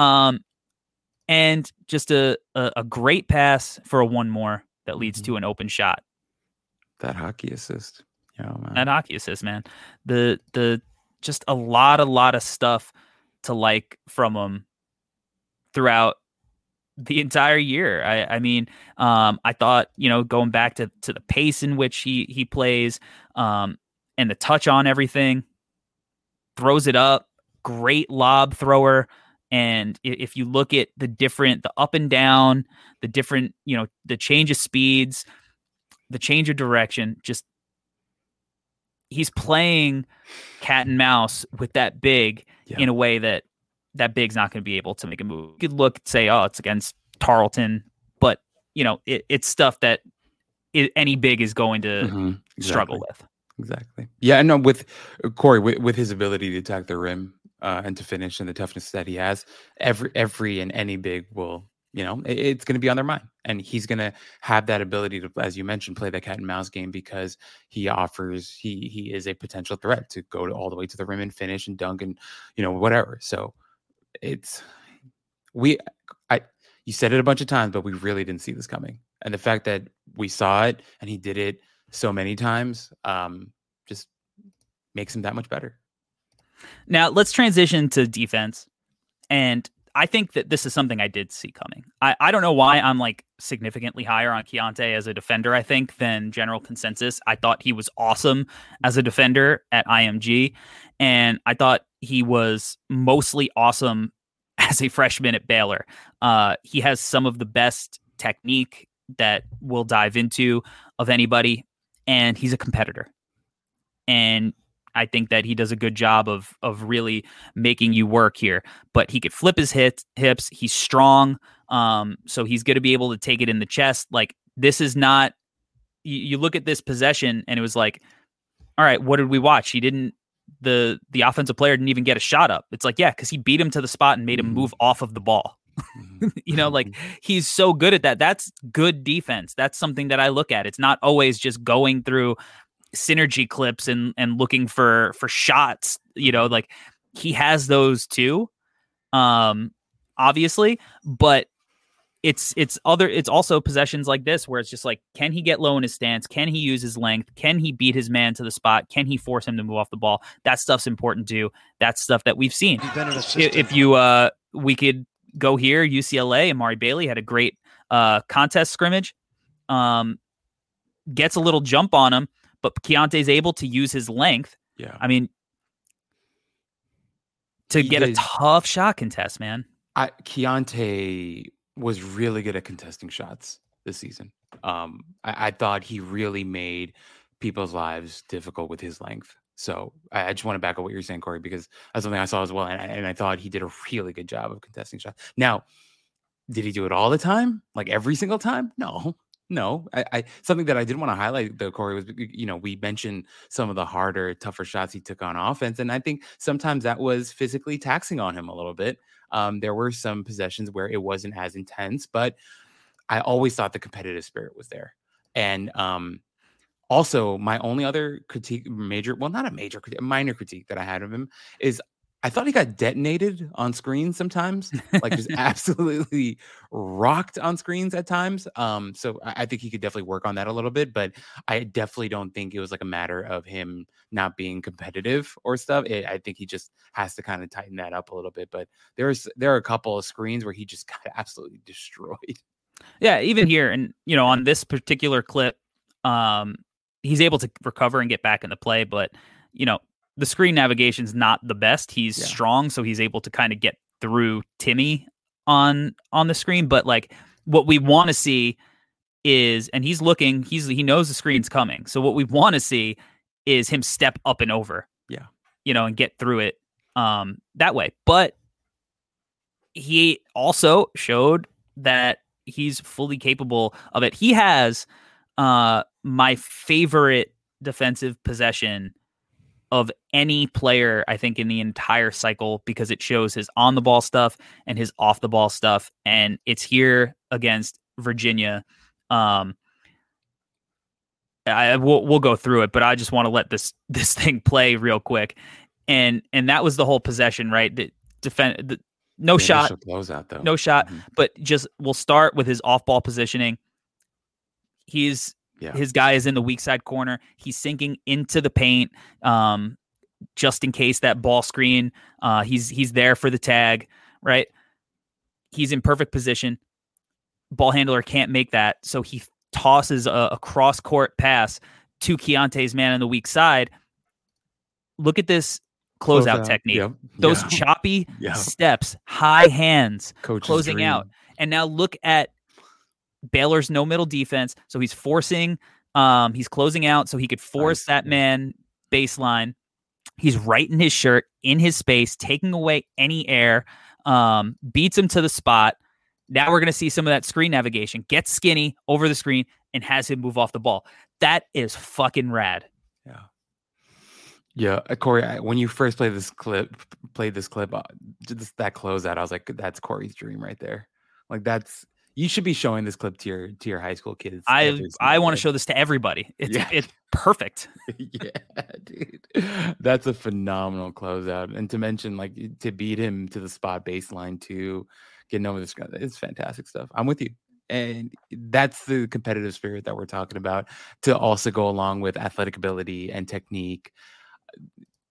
And just a great pass for a one more that leads to an open shot. That hockey assist. Man. That hockey assist, man. The just a lot of stuff to like from him throughout the entire year. I mean, I thought, going back to the pace in which he plays, and the touch on everything, throws it up, great lob thrower. And if you look at the up and down, the different, the change of speeds, the change of direction, just he's playing cat and mouse with that big in a way that big's not going to be able to make a move. You could look and say, oh, it's against Tarleton, but it's stuff that any big is going to struggle with. Exactly. Yeah, I know with Corey, with his ability to attack the rim and to finish and the toughness that he has, every and any big will, it's going to be on their mind. And he's going to have that ability to, as you mentioned, play that cat and mouse game because he is a potential threat to go all the way to the rim and finish and dunk and, whatever. So you said it a bunch of times, but we really didn't see this coming. And the fact that we saw it and he did it so many times just makes him that much better. Now let's transition to defense. And I think that this is something I did see coming. I don't know why I'm like significantly higher on Keontae as a defender, I think, than general consensus. I thought he was awesome as a defender at IMG, and I thought he was mostly awesome as a freshman at Baylor. He has some of the best technique that we'll dive into of anybody, and he's a competitor. And I think that he does a good job of really making you work here, but he could flip his hips. He's strong. So he's going to be able to take it in the chest. Like, this is not, you look at this possession and it was like, all right, what did we watch? The offensive player didn't even get a shot up. It's like, yeah, because he beat him to the spot and made him move off of the ball. Like, he's so good at that. That's good defense. That's something that I look at. It's not always just going through synergy clips and looking for shots, like he has those too, obviously, but it's also possessions like this where it's just like, can he get low in his stance? Can he use his length? Can he beat his man to the spot? Can he force him to move off the ball? That stuff's important too. That's stuff that we've seen. If we could go here, UCLA, Amari Bailey had a great contest scrimmage, gets a little jump on him, but Keontae's able to use his length. Yeah. I mean, to get a tough shot contest, man. Keontae was really good at contesting shots this season. I thought he really made people's lives difficult with his length. So I just want to back up what you're saying, Corey, because that's something I saw as well. And I thought he did a really good job of contesting shots. Now, did he do it all the time? Like every single time? No, I something that I did want to highlight though, Corey, was, we mentioned some of the harder, tougher shots he took on offense. And I think sometimes that was physically taxing on him a little bit. There were some possessions where it wasn't as intense, but I always thought the competitive spirit was there. And also my only other minor critique that I had of him is I thought he got detonated on screens sometimes, like just absolutely rocked on screens at times. So I think he could definitely work on that a little bit, but I definitely don't think it was like a matter of him not being competitive or stuff. I think he just has to kind of tighten that up a little bit. But there are a couple of screens where he just got absolutely destroyed. Yeah, even here, and on this particular clip, he's able to recover and get back into play, but the screen navigation's not the best. He's strong, so he's able to kind of get through Timmy on the screen. But like, what we want to see is, and he's looking, he knows the screen's coming. So what we want to see is him step up and over, and get through it that way. But he also showed that he's fully capable of it. He has my favorite defensive possession of any player, I think, in the entire cycle, because it shows his on the ball stuff and his off the ball stuff. And it's here against Virginia. We'll go through it, but I just want to let this thing play real quick. And that was the whole possession, right? No shot, closeout though. No shot, but just we'll start with his off ball positioning. His guy is in the weak side corner. He's sinking into the paint, just in case that ball screen. He's there for the tag, right? He's in perfect position. Ball handler can't make that, so he tosses a cross court pass to Keontae's man on the weak side. Look at this closeout technique. Yep. Those choppy steps, high hands, closing out. And now look at Baylor's no middle defense. So he's forcing, he's closing out so he could force that man baseline. He's right in his shirt, in his space, taking away any air, beats him to the spot. Now we're going to see some of that screen navigation. Gets skinny over the screen and has him move off the ball. That is fucking rad. Yeah, Corey, when you first played this clip, that closeout, I was like, that's Corey's dream right there. Like, you should be showing this clip to your high school kids. I want to show this to everybody. It's perfect. Yeah, dude. That's a phenomenal closeout. And to mention, like, to beat him to the spot baseline too, getting over the screen, it's fantastic stuff. I'm with you. And that's the competitive spirit that we're talking about, to also go along with athletic ability and technique.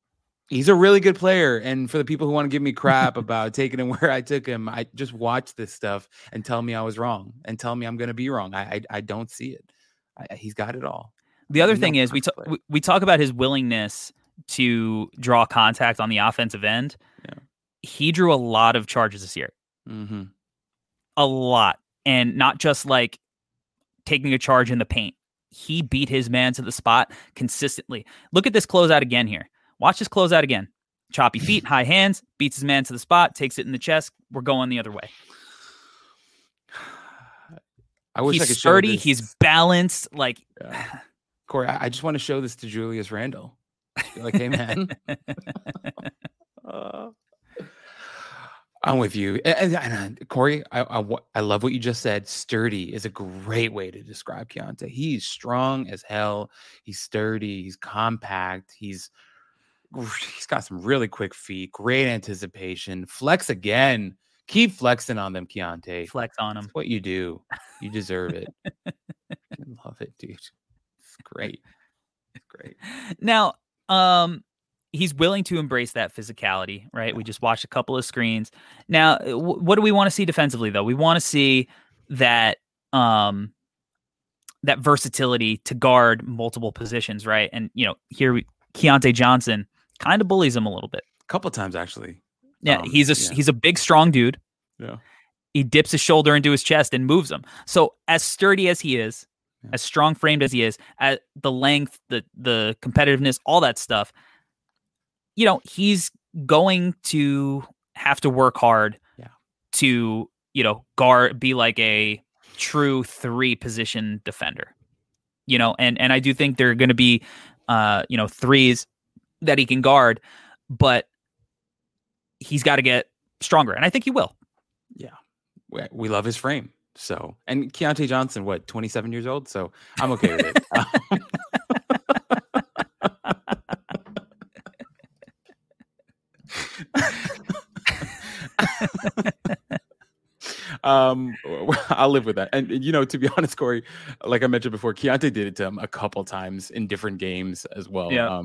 He's a really good player. And for the people who want to give me crap about taking him where I took him, I just watch this stuff and tell me I was wrong and tell me I'm going to be wrong. I don't see it. He's got it all. The other thing is we talk about his willingness to draw contact on the offensive end. Yeah. He drew a lot of charges this year. Mm-hmm. A lot. And not just like taking a charge in the paint. He beat his man to the spot consistently. Look at this closeout again here. Watch this closeout again. Choppy feet, high hands, beats his man to the spot, takes it in the chest. We're going the other way. I wish he's I could sturdy. show this. He's balanced. Like, Corey, I just want to show this to Julius Randle. Like, hey, man. I'm with you. And Corey, I love what you just said. Sturdy is a great way to describe Keyonte. He's strong as hell. He's sturdy. He's compact. He's got some really quick feet, great anticipation. Flex again. Keep flexing on them, Keyonte. Flex on them. That's what you do. You deserve it. I love it, dude. It's great. It's great. Now, he's willing to embrace that physicality, right? We just watched a couple of screens. Now, what do we want to see defensively, though? We want to see that that versatility to guard multiple positions, right? And, here Keyonte Johnson kind of bullies him a little bit. A couple times, actually. Yeah, he's a big, strong dude. Yeah. He dips his shoulder into his chest and moves him. So as sturdy as he is, as strong framed as he is, at the length, the competitiveness, all that stuff, he's going to have to work hard to, guard, be like a true 3 position defender, and I do think there are going to be, threes that he can guard, but he's got to get stronger. And I think he will. Yeah. We love his frame. So, and Keyonte Johnson, 27 years old? So I'm okay with it. I'll live with that. And to be honest, Corey, like I mentioned before, Keyonte did it to him a couple times in different games as well. Yeah.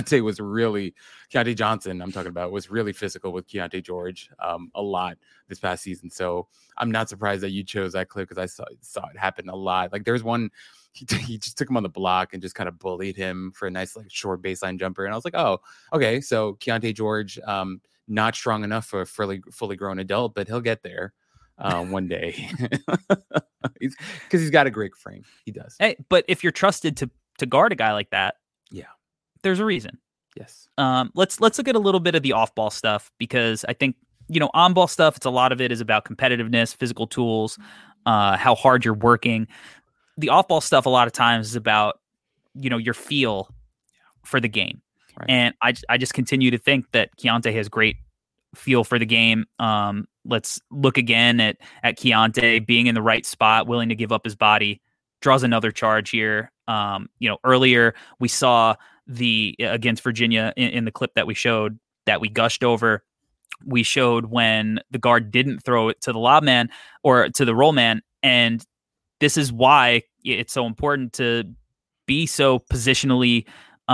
Keyonte Johnson, I'm talking about, was really physical with Keyonte George a lot this past season. So I'm not surprised that you chose that clip, because I saw it happen a lot. Like there's one, he just took him on the block and just kind of bullied him for a nice short baseline jumper. And I was like, oh, okay. So Keyonte George, not strong enough for a fully grown adult, but he'll get there one day. Because he's got a great frame. He does. Hey, but if you're trusted to guard a guy like that, there's a reason. Yes. Let's look at a little bit of the off-ball stuff, because I think on-ball stuff, a lot of it is about competitiveness, physical tools, how hard you're working. The off-ball stuff a lot of times is about your feel for the game. Right. And I just continue to think that Keyonte has great feel for the game. Let's look again at Keyonte being in the right spot, willing to give up his body, draws another charge here. Earlier we saw against Virginia in the clip that we showed, that we gushed over. We showed when the guard didn't throw it to the lob man or to the roll man. And this is why it's so important to be so positionally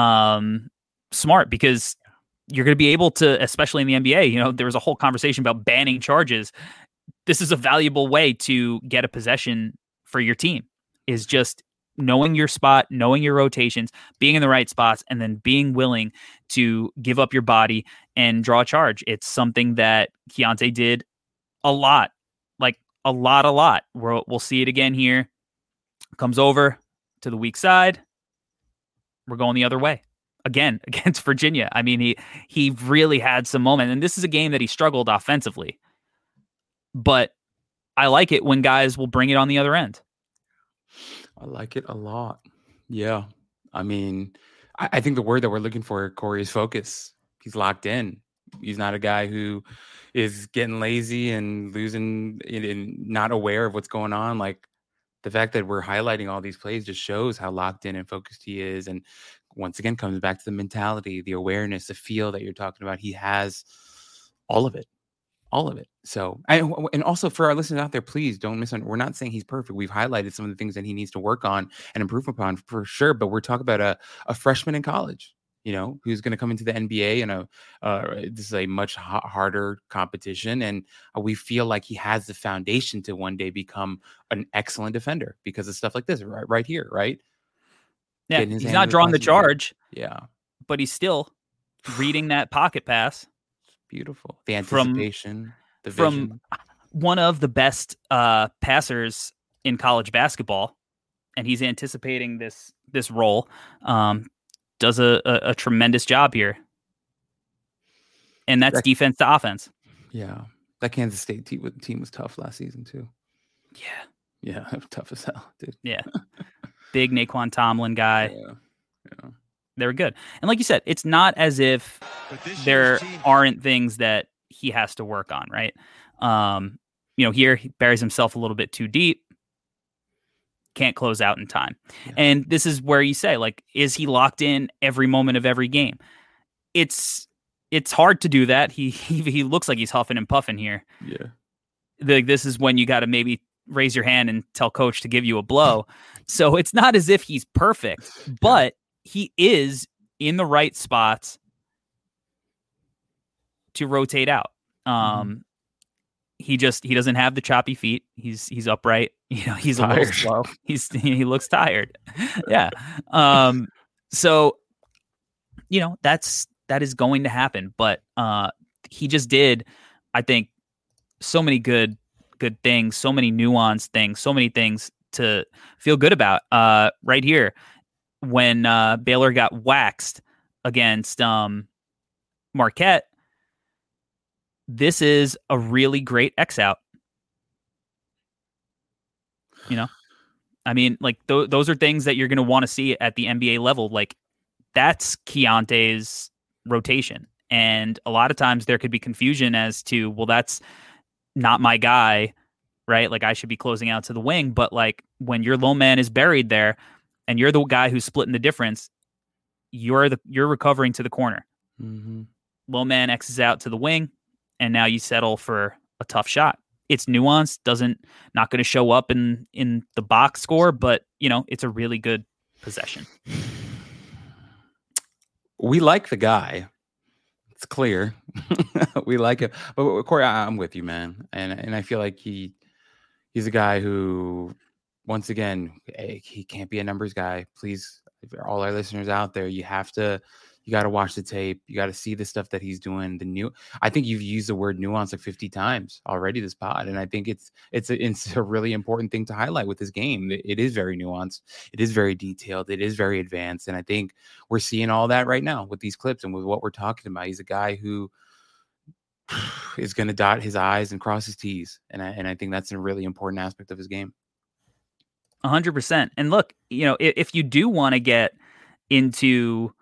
smart, because you're going to be able to, especially in the NBA, there was a whole conversation about banning charges. This is a valuable way to get a possession for your team, is just knowing your spot, knowing your rotations, being in the right spots, and then being willing to give up your body and draw a charge. It's something that Keyonte did a lot, a lot. We'll see it again here. Comes over to the weak side. We're going the other way. Again, against Virginia. I mean, he really had some moment, and this is a game that he struggled offensively. But I like it when guys will bring it on the other end. I like it a lot. Yeah. I mean, I think the word that we're looking for, Corey, is focus. He's locked in. He's not a guy who is getting lazy and losing and not aware of what's going on. Like, the fact that we're highlighting all these plays just shows how locked in and focused he is. And once again, comes back to the mentality, the awareness, the feel that you're talking about. He has all of it. So, and also for our listeners out there, please don't misunderstand. We're not saying he's perfect. We've highlighted some of the things that he needs to work on and improve upon for sure. But we're talking about a freshman in college. who's going to come into the NBA, this is a much harder competition, and we feel like he has the foundation to one day become an excellent defender because of stuff like this right here, right? Yeah, he's not drawing the charge. Yeah, but he's still reading that pocket pass. It's beautiful. The anticipation, the from vision. one of the best passers in college basketball, and he's anticipating this role. Does a tremendous job here. And that's defense to offense. Yeah. That Kansas State team was tough last season too. Yeah. Yeah, tough as hell, dude. Yeah. Big Naquan Tomlin guy. Yeah. They were good. And like you said, it's not as if there aren't things that he has to work on, right? Here he buries himself a little bit too deep. Can't close out in time. Yeah. And this is where you say, like, is he locked in every moment of every game? It's hard to do that. He looks like he's huffing and puffing here. Yeah. This is when you got to maybe raise your hand and tell coach to give you a blow. So it's not as if he's perfect, but he is in the right spots to rotate out. He doesn't have the choppy feet. He's upright. He's a little slow. He looks tired. Yeah. So, that is going to happen, but he just did, I think, so many good things, so many nuanced things, so many things to feel good about. Right here, when Baylor got waxed against Marquette, this is a really great X out. I mean, like those are things that you're going to want to see at the NBA level. Like that's Keontae's rotation. And a lot of times there could be confusion as to, well, that's not my guy, right? Like I should be closing out to the wing. But like when your low man is buried there and you're the guy who's splitting the difference, you're recovering to the corner. Mm-hmm. Low man X's out to the wing. And now you settle for a tough shot. It's nuanced, not going to show up in the box score, but it's a really good possession. We like the guy. It's clear. We like it. But Corey, I'm with you, man. And I feel like he's a guy who, once again, he can't be a numbers guy. Please, all our listeners out there, you got to watch the tape. You got to see the stuff that he's doing. I think you've used the word nuance like 50 times already this pod. And I think it's a really important thing to highlight with this game. It is very nuanced. It is very detailed. It is very advanced. And I think we're seeing all that right now with these clips and with what we're talking about. He's a guy who is going to dot his I's and cross his T's. And I think that's a really important aspect of his game. 100%. And look, if you do want to get into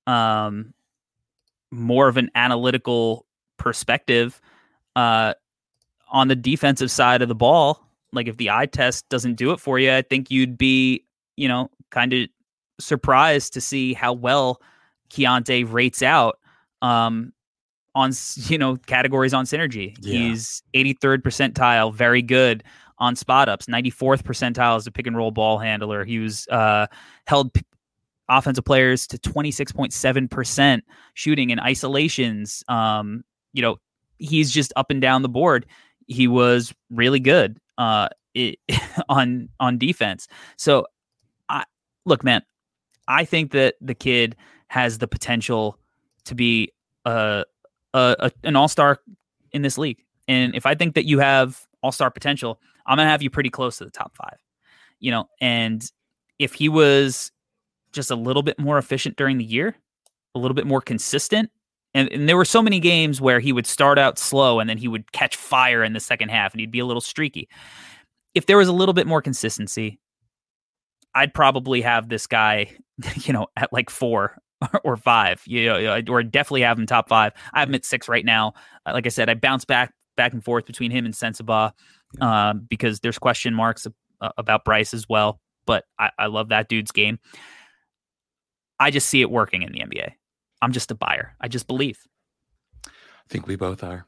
more of an analytical perspective on the defensive side of the ball, like if the eye test doesn't do it for you, I think you'd be, kind of surprised to see how well Keontae rates out on categories on synergy. Yeah. He's 83rd percentile, very good on spot ups, 94th percentile as a pick and roll ball handler. He was held offensive players to 26.7% shooting in isolations. He's just up and down the board. He was really good on defense. So look, man, I think that the kid has the potential to be an all-star in this league. And if I think that you have all-star potential, I'm going to have you pretty close to the top 5, and if he was just a little bit more efficient during the year, a little bit more consistent. And there were so many games where he would start out slow and then he would catch fire in the second half and he'd be a little streaky. If there was a little bit more consistency, I'd probably have this guy, at like 4 or 5, or definitely have him top 5. I have him at 6 right now. Like I said, I bounce back and forth between him and Sensabaugh because there's question marks about Bryce as well. But I love that dude's game. I just see it working in the NBA. I'm just a buyer. I just believe. I think we both are.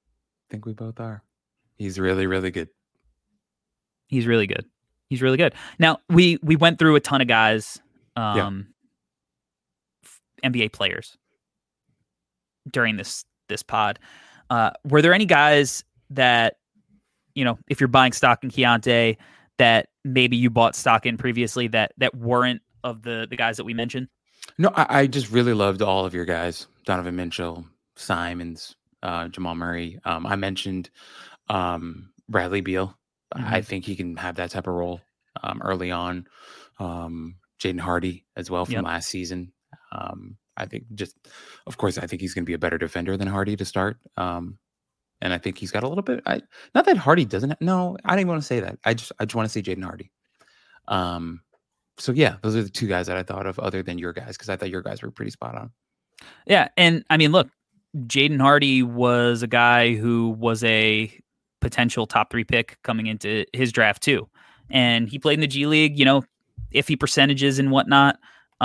He's really, really good. He's really good. Now, we went through a ton of guys NBA players during this pod. Were there any guys that, if you're buying stock in Keontae, that maybe you bought stock in previously that weren't of the guys that we mentioned? No, I just really loved all of your guys. Donovan Mitchell, Simons, Jamal Murray. I mentioned Bradley Beal. Mm-hmm. I think he can have that type of role early on. Jaden Hardy as well from last season. I think of course, I think he's going to be a better defender than Hardy to start. And I think he's got a little bit. Not that Hardy doesn't. No, I don't even want to say that. I just want to say Jaden Hardy. So yeah, those are the two guys that I thought of other than your guys, because I thought your guys were pretty spot on. Yeah, and I mean, look, Jaden Hardy was a guy who was a potential top 3 pick coming into his draft too, and he played in the G League. Iffy percentages and whatnot.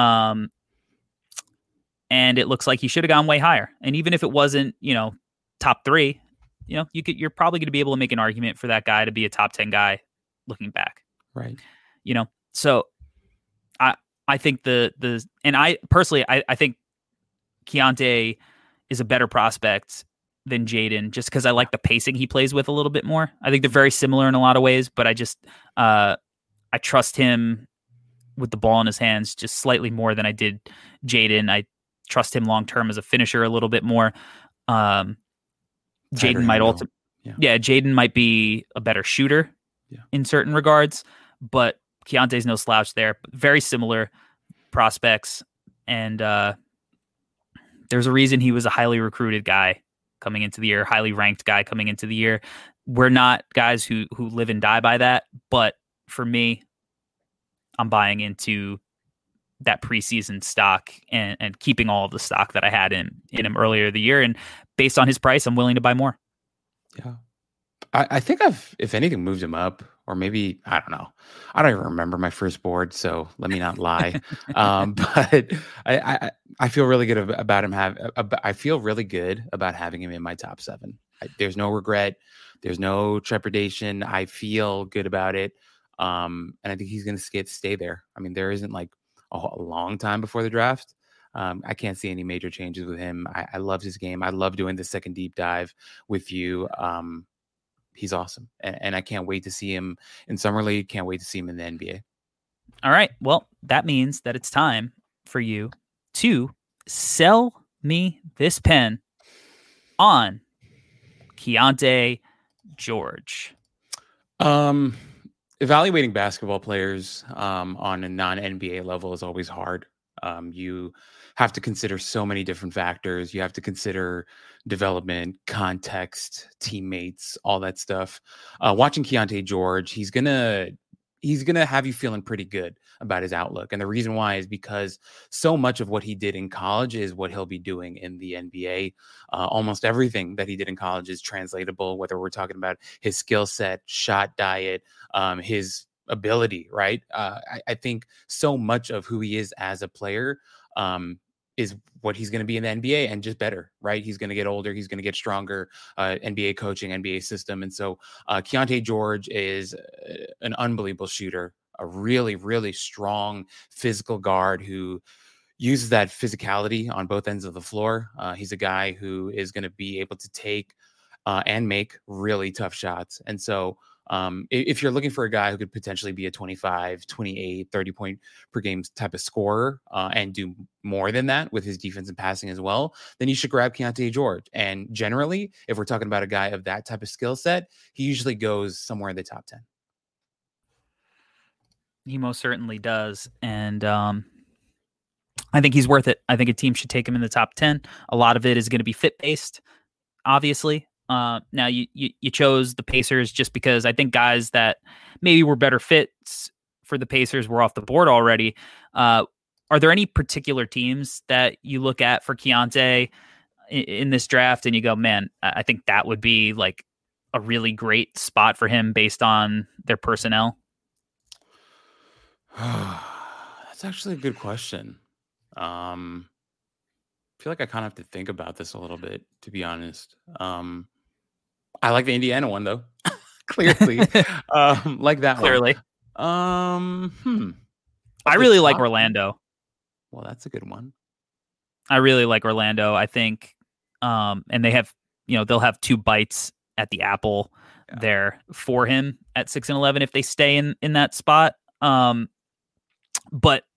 And it looks like he should have gone way higher. And even if it wasn't, top 3, you're probably going to be able to make an argument for that guy to be a top 10 guy looking back. Right. So I think and I personally, I think Keontae is a better prospect than Jaden, just because I like the pacing he plays with a little bit more. I think they're very similar in a lot of ways, but I trust him with the ball in his hands just slightly more than I did Jaden. I trust him long-term as a finisher a little bit more. Jaden might Jaden might be a better shooter in certain regards, but Keontae's no slouch there. Very similar prospects. And there's a reason he was a highly recruited guy coming into the year, highly ranked guy coming into the year. We're not guys who live and die by that. But for me, I'm buying into that preseason stock and keeping all of the stock that I had in him earlier the year. And based on his price, I'm willing to buy more. Yeah. I think I've, if anything, moved him up, or maybe, I don't know. I don't even remember my first board, so let me not lie. But I feel really good about him. I feel really good about having him in my top 7. There's no regret. There's no trepidation. I feel good about it. And I think he's going to stay there. I mean, there isn't like a long time before the draft. I can't see any major changes with him. I love his game. I love doing the second deep dive with you. He's awesome. And I can't wait to see him in Summer League. Can't wait to see him in the NBA. All right. Well, that means that it's time for you to sell me this pen on Keontae George. Evaluating basketball players on a non-NBA level is always hard. You have to consider so many different factors. You have to consider development, context, teammates, all that stuff. Watching Keontae George, he's gonna have you feeling pretty good about his outlook. And the reason why is because so much of what he did in college is what he'll be doing in the NBA. Almost everything that he did in college is translatable, whether we're talking about his skill set, shot diet, his ability, right? I think so much of who he is as a player is what he's going to be in the NBA, and just better, right? He's going to get older. He's going to get stronger. NBA coaching, NBA system. And so Keontae George is an unbelievable shooter, a really, really strong physical guard who uses that physicality on both ends of the floor. He's a guy who is going to be able to take and make really tough shots. And so if you're looking for a guy who could potentially be a 25, 28, 30 point per game type of scorer and do more than that with his defense and passing as well, then you should grab Keontae George. And generally, if we're talking about a guy of that type of skill set, he usually goes somewhere in the top 10. He most certainly does. And I think he's worth it. I think a team should take him in the top 10. A lot of it is going to be fit based, obviously. Now you chose the Pacers just because I think guys that maybe were better fits for the Pacers were off the board already. Are there any particular teams that you look at for Keontae in this draft and you go, man, I think that would be like a really great spot for him based on their personnel? That's actually a good question. I feel like I kind of have to think about this a little bit, to be honest. I like the Indiana one though. Clearly. Like that Clearly. one. I really like Orlando. Well, that's a good one. I really like Orlando. I think, and they have, they'll have 2 bites at the apple there for him at 6-11 if they stay in that spot. But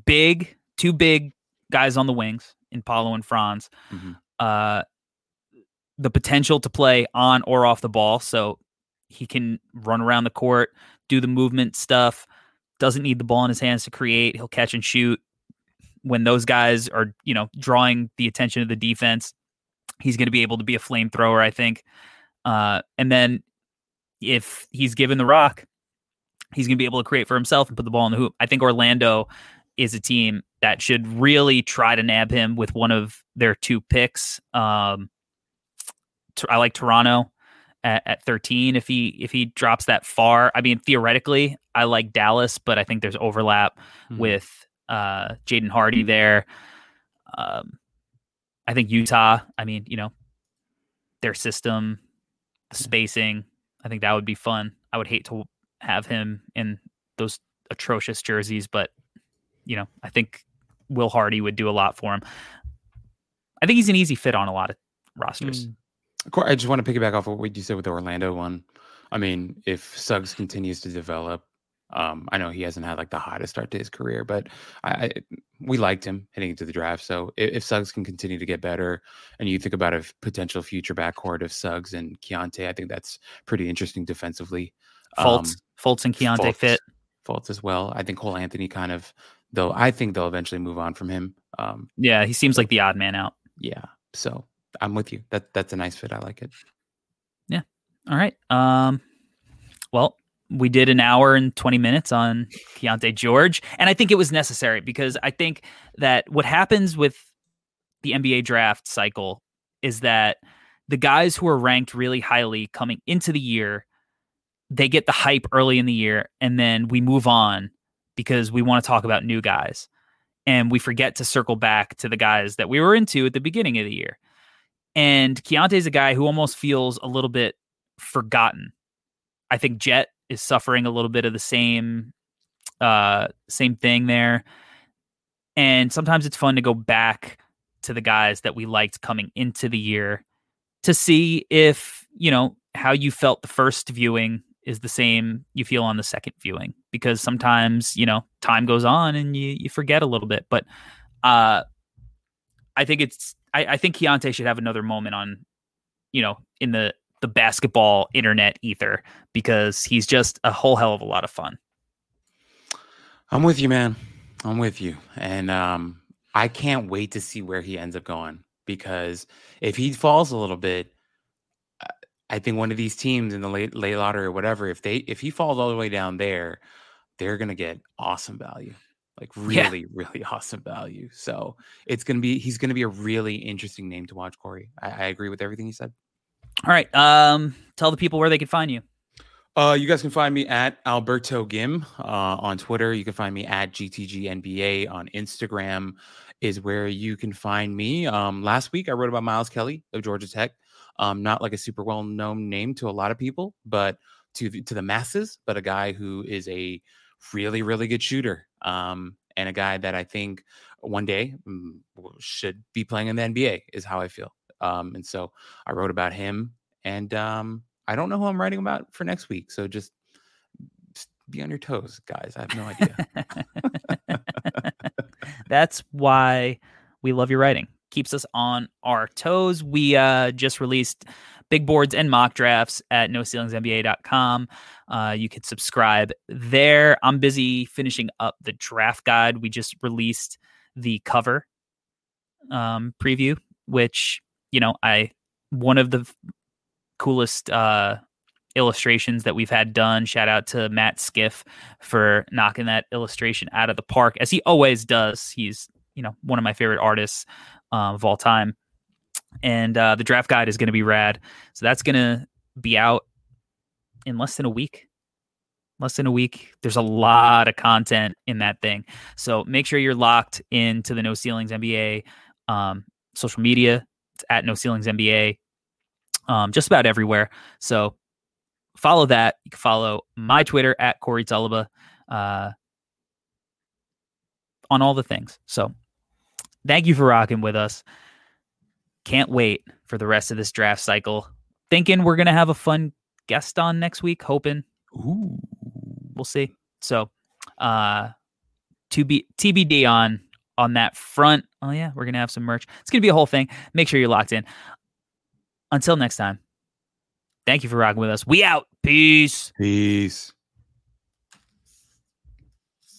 2 big guys on the wings in Paolo and Franz. The potential to play on or off the ball, so he can run around the court, do the movement stuff, doesn't need the ball in his hands to create. He'll catch and shoot. When those guys are, drawing the attention of the defense, he's going to be able to be a flamethrower, I think. And then if he's given the rock, he's going to be able to create for himself and put the ball in the hoop. I think Orlando is a team that should really try to nab him with one of their 2 picks. I like Toronto at 13 if he drops that far. I mean, theoretically, I like Dallas, but I think there's overlap with Jaden Hardy there. I think Utah, their system, the spacing, I think that would be fun. I would hate to have him in those atrocious jerseys, but I think Will Hardy would do a lot for him. I think he's an easy fit on a lot of rosters. I just want to piggyback off of what you said with the Orlando one. I mean, if Suggs continues to develop, I know he hasn't had like the hottest start to his career, but we liked him heading into the draft. So if Suggs can continue to get better, and you think about a potential future backcourt of Suggs and Keontae, I think that's pretty interesting defensively. Fultz and Keontae fit. Fultz as well. I think Cole Anthony though I think they'll eventually move on from him. Yeah, he seems like the odd man out. Yeah, so I'm with you. That's a nice fit. I like it. Yeah. All right. Well, we did an hour and 20 minutes on Keontae George, and I think it was necessary because I think that what happens with the NBA draft cycle is that the guys who are ranked really highly coming into the year, they get the hype early in the year, and then we move on because we want to talk about new guys, and we forget to circle back to the guys that we were into at the beginning of the year. And Keontae is a guy who almost feels a little bit forgotten. I think Jet is suffering a little bit of the same thing there. And sometimes it's fun to go back to the guys that we liked coming into the year to see if, how you felt the first viewing is the same you feel on the second viewing, because sometimes, time goes on and you forget a little bit. But I think I think Keontae should have another moment on, in the basketball internet ether, because he's just a whole hell of a lot of fun. I'm with you, man. I'm with you. And I can't wait to see where he ends up going, because if he falls a little bit, I think one of these teams in the late lottery or whatever, if he falls all the way down there, they're going to get awesome value. Like really, really awesome value. So he's going to be a really interesting name to watch, Corey. I agree with everything you said. All right. Tell the people where they can find you. You guys can find me at Alberto Gim on Twitter. You can find me at GTGNBA on Instagram is where you can find me. Last week I wrote about Miles Kelly of Georgia Tech. Not like a super well-known name to a lot of people, but to the masses, but a guy who is a really, really good shooter. And a guy that I think one day should be playing in the NBA is how I feel. And so I wrote about him, and I don't know who I'm writing about for next week. So just be on your toes, guys. I have no idea. That's why we love your writing. Keeps us on our toes. We just released big boards and mock drafts at NoCeilingsNBA.com. You could subscribe there. I'm busy finishing up the draft guide. We just released the cover preview, which, one of the coolest illustrations that we've had done. Shout out to Matt Skiff for knocking that illustration out of the park, as he always does. He's, one of my favorite artists of all time. And the draft guide is going to be rad. So that's going to be out in less than a week. There's a lot of content in that thing. So make sure you're locked into the No Ceilings NBA social media. It's at No Ceilings NBA, just about everywhere. So follow that. You can follow my Twitter at Corey Tullaba on all the things. So Thank you for rocking with us. Can't wait for the rest of this draft cycle. Thinking we're going to have a fun guest on next week. Hoping. Ooh. We'll see. So, TBD on that front. Oh yeah, we're going to have some merch. It's going to be a whole thing. Make sure you're locked in. Until next time. Thank you for rocking with us. We out. Peace. Peace.